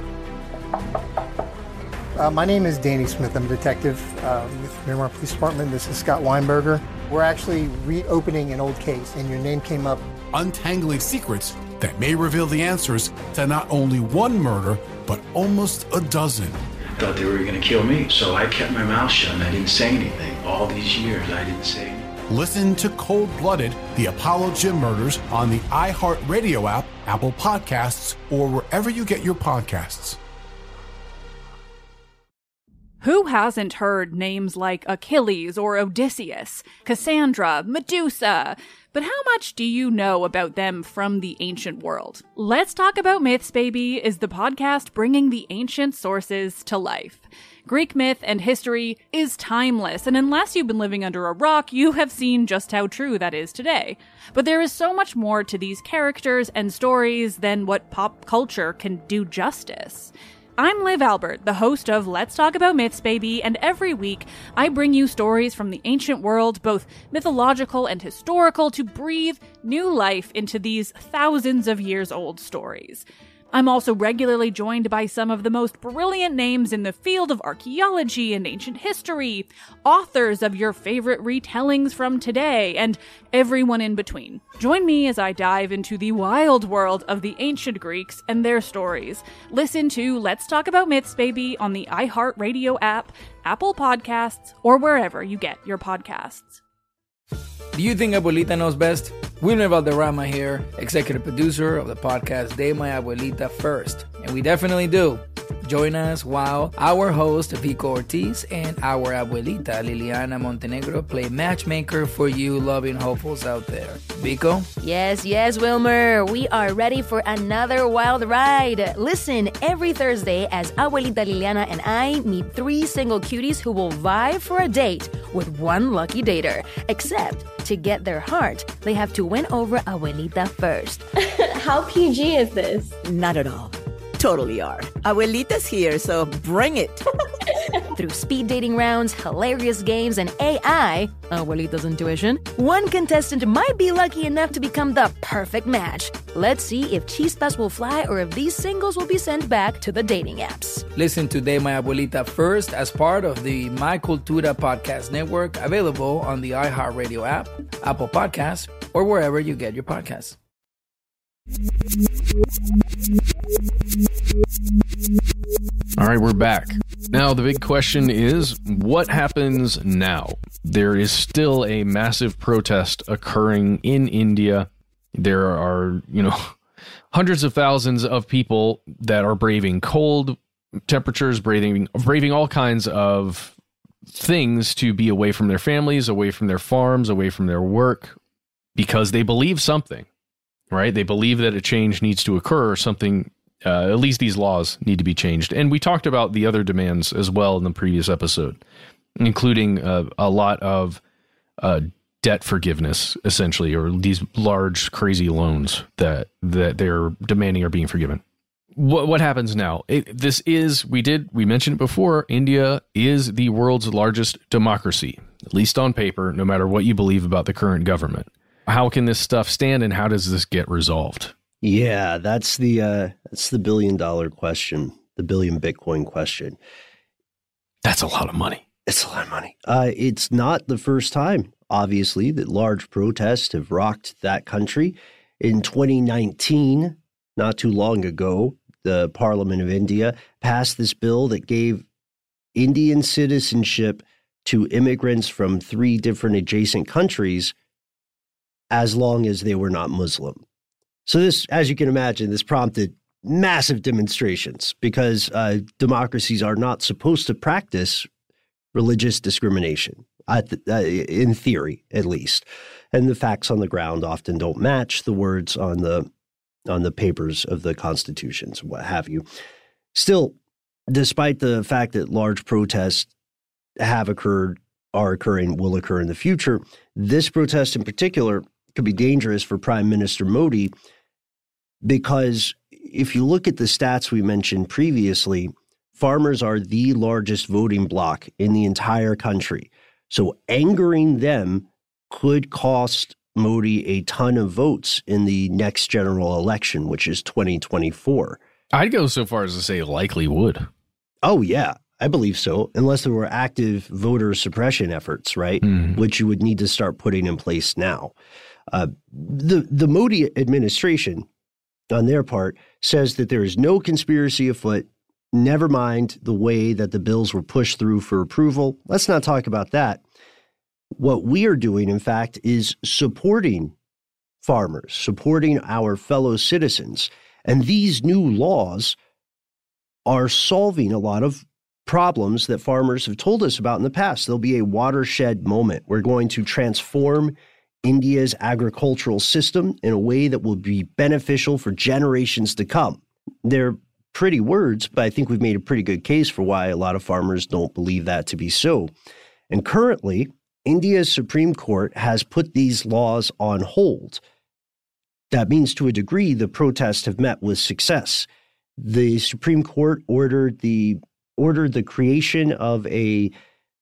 Uh, my name is Danny Smith. I'm a detective uh, with Miramar Police Department. This is Scott Weinberger. We're actually reopening an old case, and your name came up.
Untangling secrets that may reveal the answers to not only one murder, but almost a dozen.
I thought they were going to kill me, so I kept my mouth shut and I didn't say anything. All these years, I didn't say anything.
Listen to Cold Blooded, The Apollo Gym Murders on the iHeartRadio app, Apple Podcasts, or wherever you get your podcasts.
Who hasn't heard names like Achilles or Odysseus, Cassandra, Medusa? But how much do you know about them from the ancient world? Let's Talk About Myths, Baby is the podcast bringing the ancient sources to life. Greek myth and history is timeless, and unless you've been living under a rock, you have seen just how true that is today. But there is so much more to these characters and stories than what pop culture can do justice. I'm Liv Albert, the host of Let's Talk About Myths, Baby, and every week I bring you stories from the ancient world, both mythological and historical, to breathe new life into these thousands of years old stories. I'm also regularly joined by some of the most brilliant names in the field of archaeology and ancient history, authors of your favorite retellings from today, and everyone in between. Join me as I dive into the wild world of the ancient Greeks and their stories. Listen to Let's Talk About Myths, Baby on the iHeartRadio app, Apple Podcasts, or wherever you get your podcasts.
Do you think Abuelita knows best? Wilmer Valderrama here, executive producer of the podcast De My Abuelita First, and we definitely do. Join us while our host Vico Ortiz and our abuelita Liliana Montenegro play matchmaker for you loving hopefuls out there. Vico?
Yes, yes, Wilmer. We are ready for another wild ride. Listen every Thursday as Abuelita Liliana and I meet three single cuties who will vie for a date with one lucky dater. Except, to get their heart, they have to win over Abuelita first.
How P G is this?
Not at all. Totally are. Abuelita's here, so bring it.
Through speed dating rounds, hilarious games, and A I, Abuelita's intuition, one contestant might be lucky enough to become the perfect match. Let's see if chispas will fly or if these singles will be sent back to the dating apps.
Listen to De My Abuelita first as part of the My Cultura podcast network, available on the iHeartRadio app, Apple Podcasts, or wherever you get your podcasts.
All right, we're back. Now, the big question is, what happens now? There is still a massive protest occurring in India. There are, you know, hundreds of thousands of people that are braving cold temperatures, braving, braving all kinds of things to be away from their families, away from their farms, away from their work, because they believe something, right? They believe that a change needs to occur or something. Uh, at least these laws need to be changed. And we talked about the other demands as well in the previous episode, including uh, a lot of uh, debt forgiveness, essentially, or these large, crazy loans that that they're demanding are being forgiven. What what happens now? It, this is, we did, we mentioned it before, India is the world's largest democracy, at least on paper, no matter what you believe about the current government. How can this stuff stand, and how does this get resolved?
Yeah, that's the uh, that's the billion dollar question, the billion Bitcoin question.
That's a lot of money.
It's a lot of money. Uh, it's not the first time, obviously, that large protests have rocked that country. In twenty nineteen, not too long ago, the Parliament of India passed this bill that gave Indian citizenship to immigrants from three different adjacent countries as long as they were not Muslim. So this, as you can imagine, this prompted massive demonstrations because uh, democracies are not supposed to practice religious discrimination, uh, in theory, at least. And the facts on the ground often don't match the words on the on the papers of the constitutions, what have you. Still, despite the fact that large protests have occurred, are occurring, will occur in the future, this protest in particular could be dangerous for Prime Minister Modi because if you look at the stats we mentioned previously, farmers are the largest voting bloc in the entire country. So angering them could cost Modi a ton of votes in the next general election, which is twenty twenty-four.
I'd go so far as to say likely would.
Oh, yeah, I believe so, unless there were active voter suppression efforts, right, mm. which you would need to start putting in place now. Uh, the, the Modi administration, on their part, says that there is no conspiracy afoot, never mind the way that the bills were pushed through for approval. Let's not talk about that. What we are doing, in fact, is supporting farmers, supporting our fellow citizens. And these new laws are solving a lot of problems that farmers have told us about in the past. There'll be a watershed moment. We're going to transform India's agricultural system in a way that will be beneficial for generations to come. They're pretty words, but I think we've made a pretty good case for why a lot of farmers don't believe that to be so. And currently, India's Supreme Court has put these laws on hold. That means to a degree the protests have met with success. The Supreme Court ordered the ordered the creation of a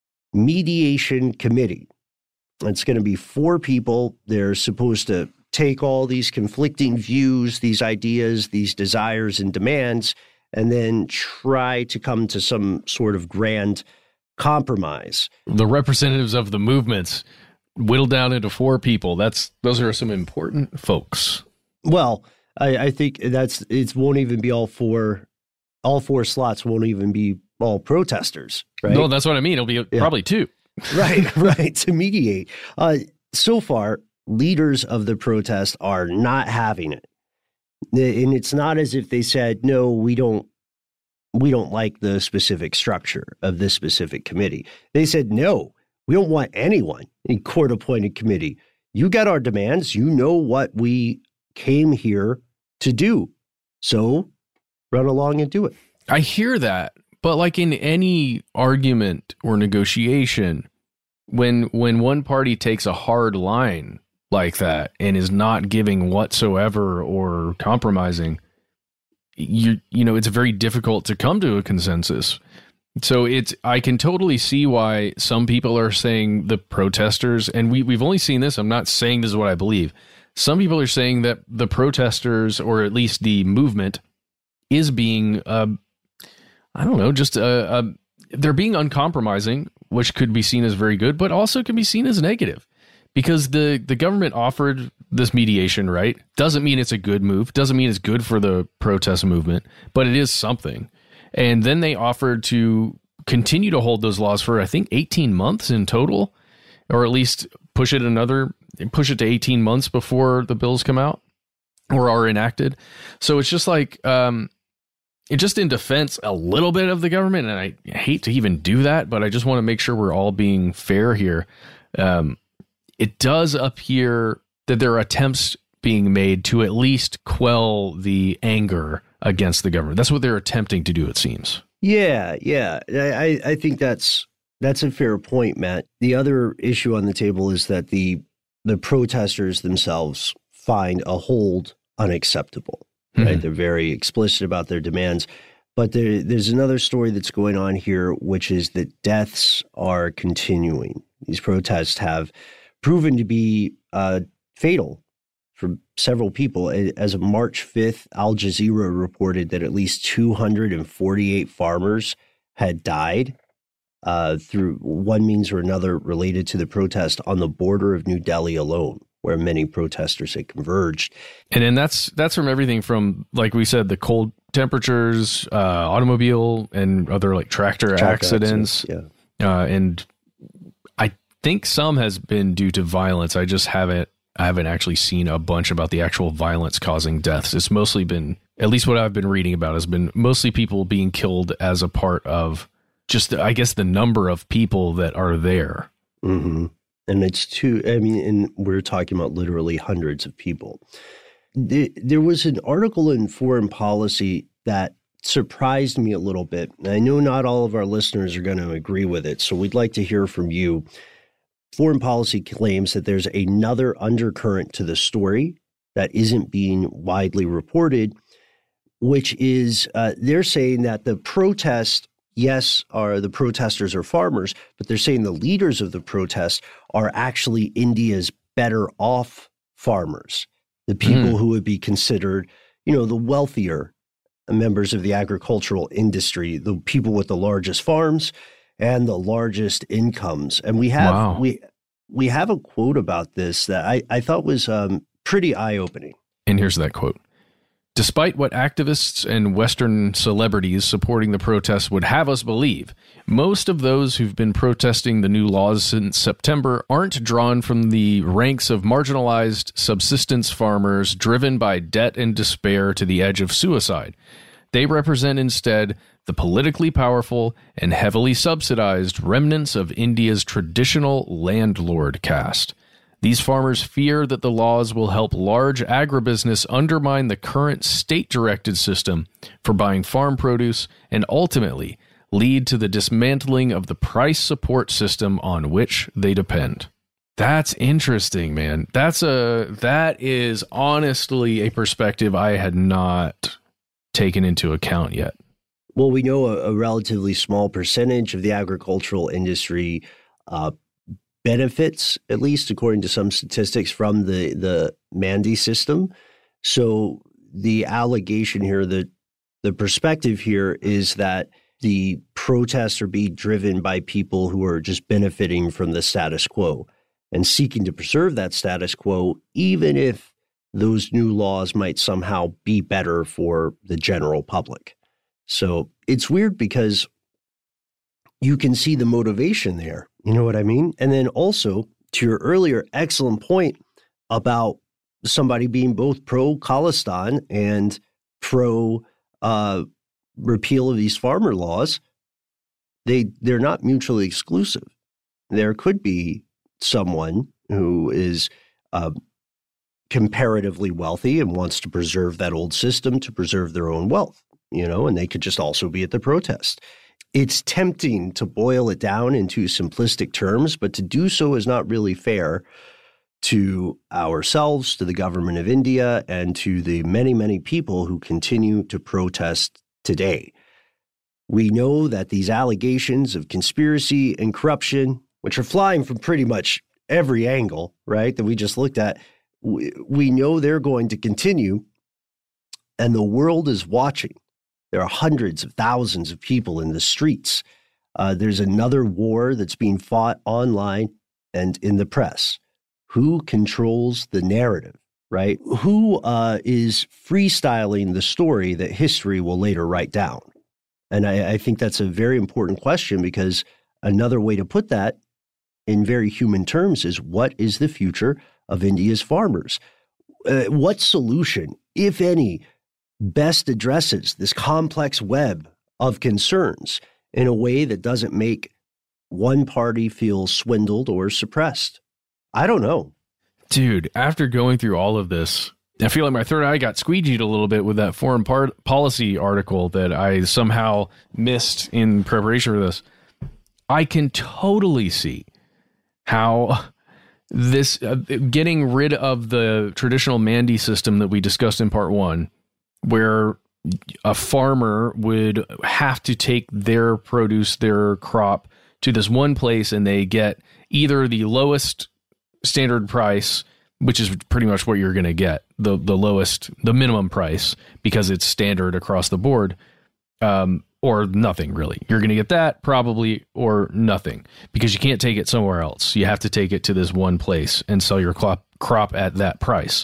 mediation committee. It's going to be four people. They're supposed to take all these conflicting views, these ideas, these desires and demands, and then try to come to some sort of grand compromise.
The representatives of the movements whittled down into four people. That's those are some important folks.
Well, I, I think that's it won't even be all four. All four slots won't even be all protesters, right?
No, that's what I mean. It'll be yeah. probably two.
Right, right, to mediate. Uh, so far, leaders of the protest are not having it. And it's not as if they said, no, we don't we don't like the specific structure of this specific committee. They said, no, we don't want anyone in court-appointed committee. You got our demands. You know what we came here to do. So run along and do it.
I hear that. But like in any argument or negotiation, when when one party takes a hard line like that and is not giving whatsoever or compromising, you you know, it's very difficult to come to a consensus. So it's I can totally see why some people are saying the protesters, and we, we've only seen this. I'm not saying this is what I believe. Some people are saying that the protesters, or at least the movement, is being, uh, I don't know, just uh, uh, they're being uncompromising, which could be seen as very good, but also can be seen as negative. Because the, the government offered this mediation, right? Doesn't mean it's a good move. Doesn't mean it's good for the protest movement, but it is something. And then they offered to continue to hold those laws for, I think, eighteen months in total, or at least push it another, push it to eighteen months before the bills come out or are enacted. So it's just like, um, it just in defense a little bit of the government. And I hate to even do that, but I just want to make sure we're all being fair here. Um, It does appear that there are attempts being made to at least quell the anger against the government. That's what they're attempting to do, it seems.
Yeah, yeah. I, I think that's that's a fair point, Matt. The other issue on the table is that the the protesters themselves find a hold unacceptable. Right? Mm-hmm. They're very explicit about their demands. But there, there's another story that's going on here, which is that deaths are continuing. These protests have proven to be uh, fatal for several people. As of March fifth, Al Jazeera reported that at least two hundred forty-eight farmers had died uh, through one means or another related to the protest on the border of New Delhi alone, where many protesters had converged.
And then that's that's from everything from, like we said, the cold temperatures, uh, automobile and other like tractor
Track
accidents.
accidents
yeah. uh, and I think some has been due to violence. I just haven't I haven't actually seen a bunch about the actual violence causing deaths. It's mostly been, at least what I've been reading about, has been mostly people being killed as a part of just, I guess, the number of people that are there.
Mm-hmm. And it's too, I mean, and we're talking about literally hundreds of people. There was an article in Foreign Policy that surprised me a little bit. And I know not all of our listeners are going to agree with it, so we'd like to hear from you. Foreign Policy claims that there's another undercurrent to the story that isn't being widely reported, which is uh, they're saying that the protest, yes, are the protesters are farmers, but they're saying the leaders of the protest are actually India's better off farmers, the people mm. who would be considered, you know, the wealthier members of the agricultural industry, the people with the largest farms and the largest incomes. And we have wow. we we have a quote about this that I, I thought was um, pretty eye-opening.
And here's that quote. Despite what activists and Western celebrities supporting the protests would have us believe, most of those who've been protesting the new laws since September aren't drawn from the ranks of marginalized subsistence farmers driven by debt and despair to the edge of suicide. They represent instead the politically powerful and heavily subsidized remnants of India's traditional landlord caste. These farmers fear that the laws will help large agribusiness undermine the current state-directed system for buying farm produce and ultimately lead to the dismantling of the price support system on which they depend. That's interesting, man. That's a that is honestly a perspective I had not taken into account yet.
Well, we know a, a relatively small percentage of the agricultural industry uh, benefits, at least according to some statistics, from the, the Mandi system. So the allegation here, the, the perspective here is that the protests are being driven by people who are just benefiting from the status quo and seeking to preserve that status quo, even if those new laws might somehow be better for the general public. So it's weird because you can see the motivation there. You know what I mean? And then also, to your earlier excellent point about somebody being both pro-Khalistan and pro uh, repeal of these farmer laws, they, they're not mutually exclusive. There could be someone who is uh, comparatively wealthy and wants to preserve that old system to preserve their own wealth, you know, and they could just also be at the protest. It's tempting to boil it down into simplistic terms, but to do so is not really fair to ourselves, to the government of India, and to the many, many people who continue to protest today. We know that these allegations of conspiracy and corruption, which are flying from pretty much every angle, right, that we just looked at, we, we know they're going to continue, and the world is watching. There are hundreds of thousands of people in the streets. Uh, there's another war that's being fought online and in the press. Who controls the narrative, right? Who uh, is freestyling the story that history will later write down? And I, I think that's a very important question, because another way to put that in very human terms is, what is the future of India's farmers? Uh, what solution, if any, best addresses this complex web of concerns in a way that doesn't make one party feel swindled or suppressed? I don't know.
Dude, after going through all of this, I feel like my third eye got squeegeed a little bit with that foreign par- policy article that I somehow missed in preparation for this. I can totally see how this uh, getting rid of the traditional Mandi system that we discussed in part one, where a farmer would have to take their produce, their crop, to this one place, and they get either the lowest standard price, which is pretty much what you're going to get, the the lowest, the minimum price, because it's standard across the board, um, or nothing really. You're going to get that probably, or nothing, because you can't take it somewhere else. You have to take it to this one place and sell your crop crop at that price.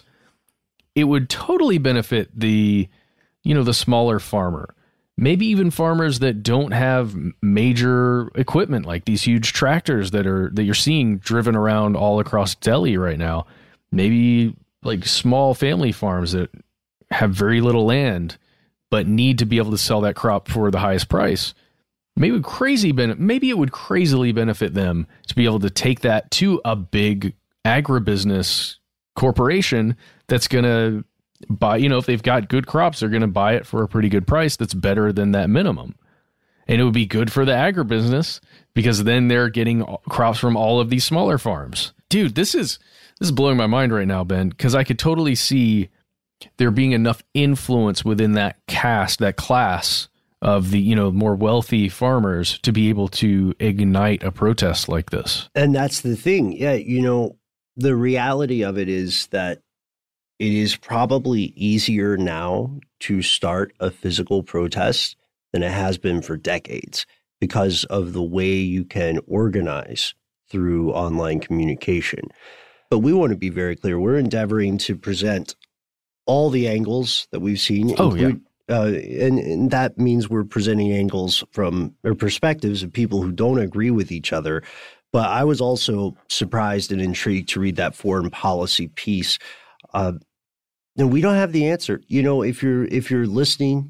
It would totally benefit the, you know, the smaller farmer. Maybe even farmers that don't have major equipment, like these huge tractors that are that you're seeing driven around all across Delhi right now. Maybe like small family farms that have very little land but need to be able to sell that crop for the highest price. Maybe it would crazy ben- maybe it would crazily benefit them to be able to take that to a big agribusiness corporation that's going to buy, you know, if they've got good crops, they're going to buy it for a pretty good price that's better than that minimum. And it would be good for the agribusiness, because then they're getting crops from all of these smaller farms. Dude, this is this is blowing my mind right now, Ben, because I could totally see there being enough influence within that caste, that class of the, you know, more wealthy farmers to be able to ignite a protest like this.
And that's the thing. Yeah, you know, the reality of it is that it is probably easier now to start a physical protest than it has been for decades, because of the way you can organize through online communication. But we want to be very clear. We're endeavoring to present all the angles that we've seen.
Oh,
include, yeah. Uh, and, and that means we're presenting angles from, or perspectives of people who don't agree with each other. But I was also surprised and intrigued to read that foreign policy piece. Uh, and we don't have the answer. You know, if you're if you're listening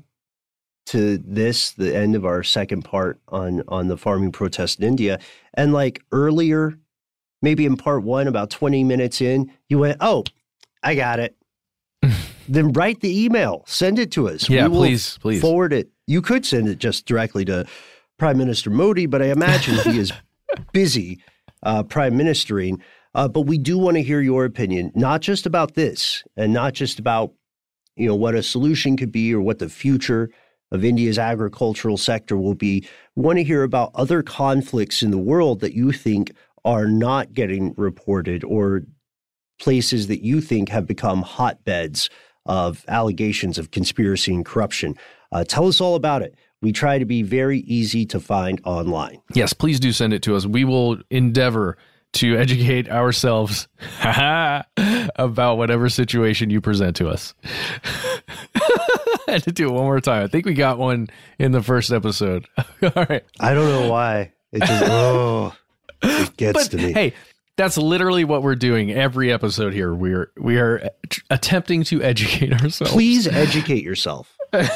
to this, the end of our second part on on the farming protest in India, and like earlier, maybe in part one, about twenty minutes in, you went, "Oh, I got it." Then write the email, send it to us.
Yeah,
we will
please, please
forward it. You could send it just directly to Prime Minister Modi, but I imagine he is busy uh, prime ministering. Uh, but we do want to hear your opinion, not just about this, and not just about, you know, what a solution could be or what the future of India's agricultural sector will be. We want to hear about other conflicts in the world that you think are not getting reported, or places that you think have become hotbeds of allegations of conspiracy and corruption. Uh, tell us all about it. We try to be very easy to find online.
Yes, please do send it to us. We will endeavor to educate ourselves about whatever situation you present to us. I had to do it one more time. I think we got one in the first episode. All right.
I don't know why. It just, oh, it gets
but,
to me.
Hey, that's literally what we're doing every episode here. We're we are attempting to educate ourselves.
Please educate yourself.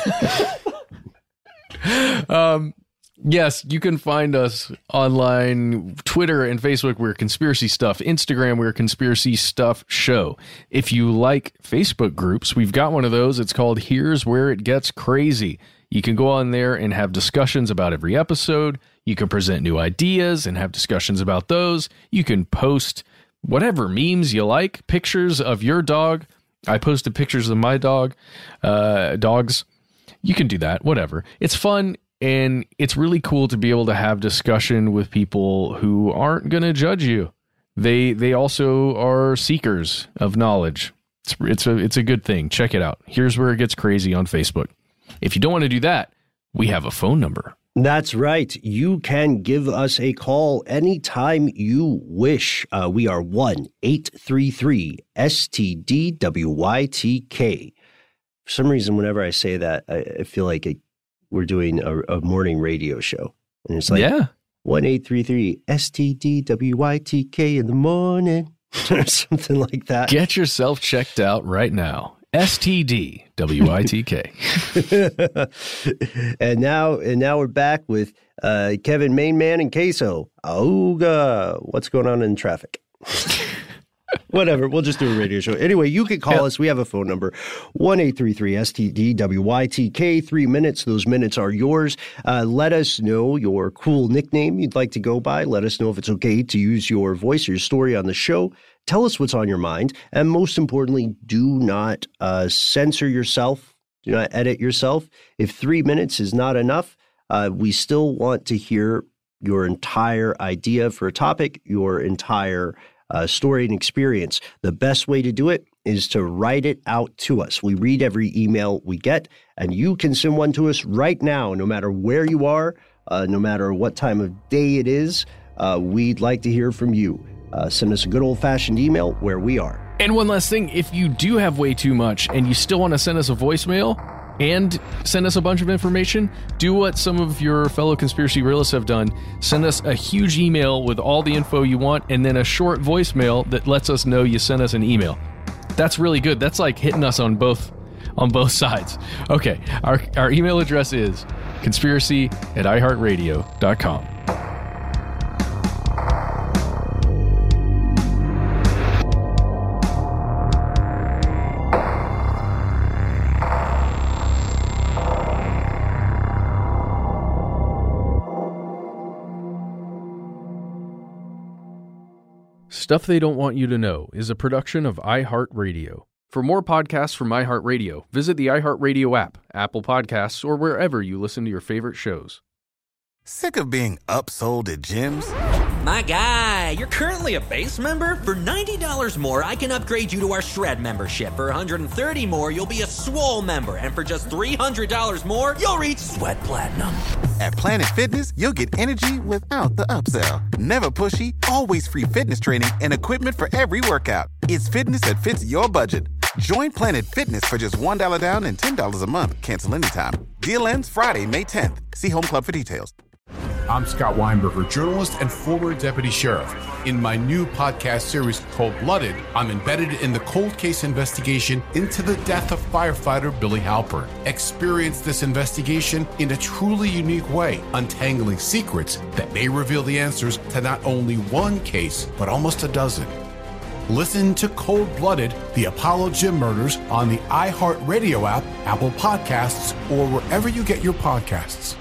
um, yes, you can find us online, Twitter and Facebook. We're Conspiracy Stuff. Instagram, we're Conspiracy Stuff Show. If you like Facebook groups, we've got one of those. It's called Here's Where It Gets Crazy. You can go on there and have discussions about every episode. You can present new ideas and have discussions about those. You can post whatever memes you like, pictures of your dog. I posted pictures of my dog, uh, dogs. You can do that, whatever. It's fun. And it's really cool to be able to have discussion with people who aren't going to judge you. They they also are seekers of knowledge. It's it's a it's a good thing. Check it out. Here's where it gets crazy on Facebook. If you don't want to do that, we have a phone number.
That's right. You can give us a call anytime you wish. Uh, we are one eight three three S T D W Y T K. For some reason, whenever I say that, I, I feel like it, we're doing a, a morning radio show. And it's like,
yeah.
one eight three three S T D W Y T K in the morning or something like that.
Get yourself checked out right now. S T D W I T K.
and now and now we're back with uh, Kevin Mainman and Queso. Auga. What's going on in traffic? Whatever. We'll just do a radio show. Anyway, you can call yep. us. We have a phone number, one eight three three S T D W Y T K. Three minutes. Those minutes are yours. Uh, let us know your cool nickname you'd like to go by. Let us know if it's okay to use your voice or your story on the show. Tell us what's on your mind. And most importantly, do not uh, censor yourself. Do not edit yourself. If three minutes is not enough, uh, we still want to hear your entire idea for a topic, your entire uh, story and experience. The best way to do it is to write it out to us. We read every email we get, and you can send one to us right now, no matter where you are, uh, no matter what time of day it is. Uh, we'd like to hear from you. Uh, send us a good old-fashioned email where we are.
And one last thing, if you do have way too much and you still want to send us a voicemail and send us a bunch of information, do what some of your fellow conspiracy realists have done. Send us a huge email with all the info you want and then a short voicemail that lets us know you sent us an email. That's really good. That's like hitting us on both on both sides. Okay, our, our email address is conspiracy at i heart radio dot com. Stuff They Don't Want You to Know is a production of iHeartRadio. For more podcasts from iHeartRadio, visit the iHeartRadio app, Apple Podcasts, or wherever you listen to your favorite shows.
Sick of being upsold at gyms?
My guy, you're currently a base member? For ninety dollars more, I can upgrade you to our Shred membership. For one hundred thirty dollars more, you'll be a Swole member. And for just three hundred dollars more, you'll reach Sweat Platinum.
At Planet Fitness, you'll get energy without the upsell. Never pushy, always free fitness training and equipment for every workout. It's fitness that fits your budget. Join Planet Fitness for just one dollar down and ten dollars a month. Cancel anytime. Deal ends Friday, May tenth. See Home Club for details.
I'm Scott Weinberger, journalist and former deputy sheriff. In my new podcast series, Cold Blooded, I'm embedded in the cold case investigation into the death of firefighter Billy Halpern. Experience this investigation in a truly unique way, untangling secrets that may reveal the answers to not only one case, but almost a dozen. Listen to Cold Blooded, the Apollo Gym Murders on the iHeartRadio app, Apple Podcasts, or wherever you get your podcasts.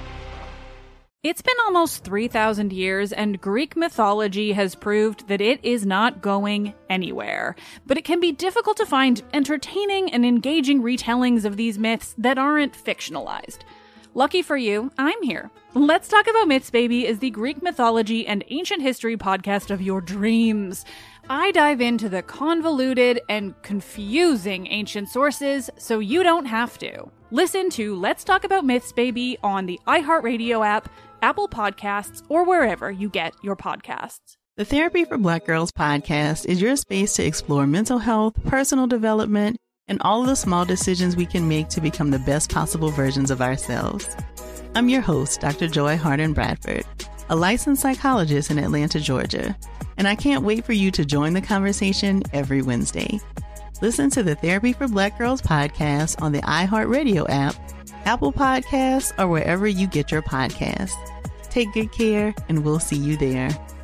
It's been almost three thousand years, and Greek mythology has proved that it is not going anywhere. But it can be difficult to find entertaining and engaging retellings of these myths that aren't fictionalized. Lucky for you, I'm here. Let's Talk About Myths, Baby is the Greek mythology and ancient history podcast of your dreams. I dive into the convoluted and confusing ancient sources so you don't have to. Listen to Let's Talk About Myths, Baby on the iHeartRadio app, Apple Podcasts, or wherever you get your podcasts.
The Therapy for Black Girls podcast is your space to explore mental health, personal development, and all of the small decisions we can make to become the best possible versions of ourselves. I'm your host, Doctor Joy Harden Bradford, a licensed psychologist in Atlanta, Georgia, and I can't wait for you to join the conversation every Wednesday. Listen to the Therapy for Black Girls podcast on the iHeartRadio app, Apple Podcasts, or wherever you get your podcasts. Take good care, and we'll see you there.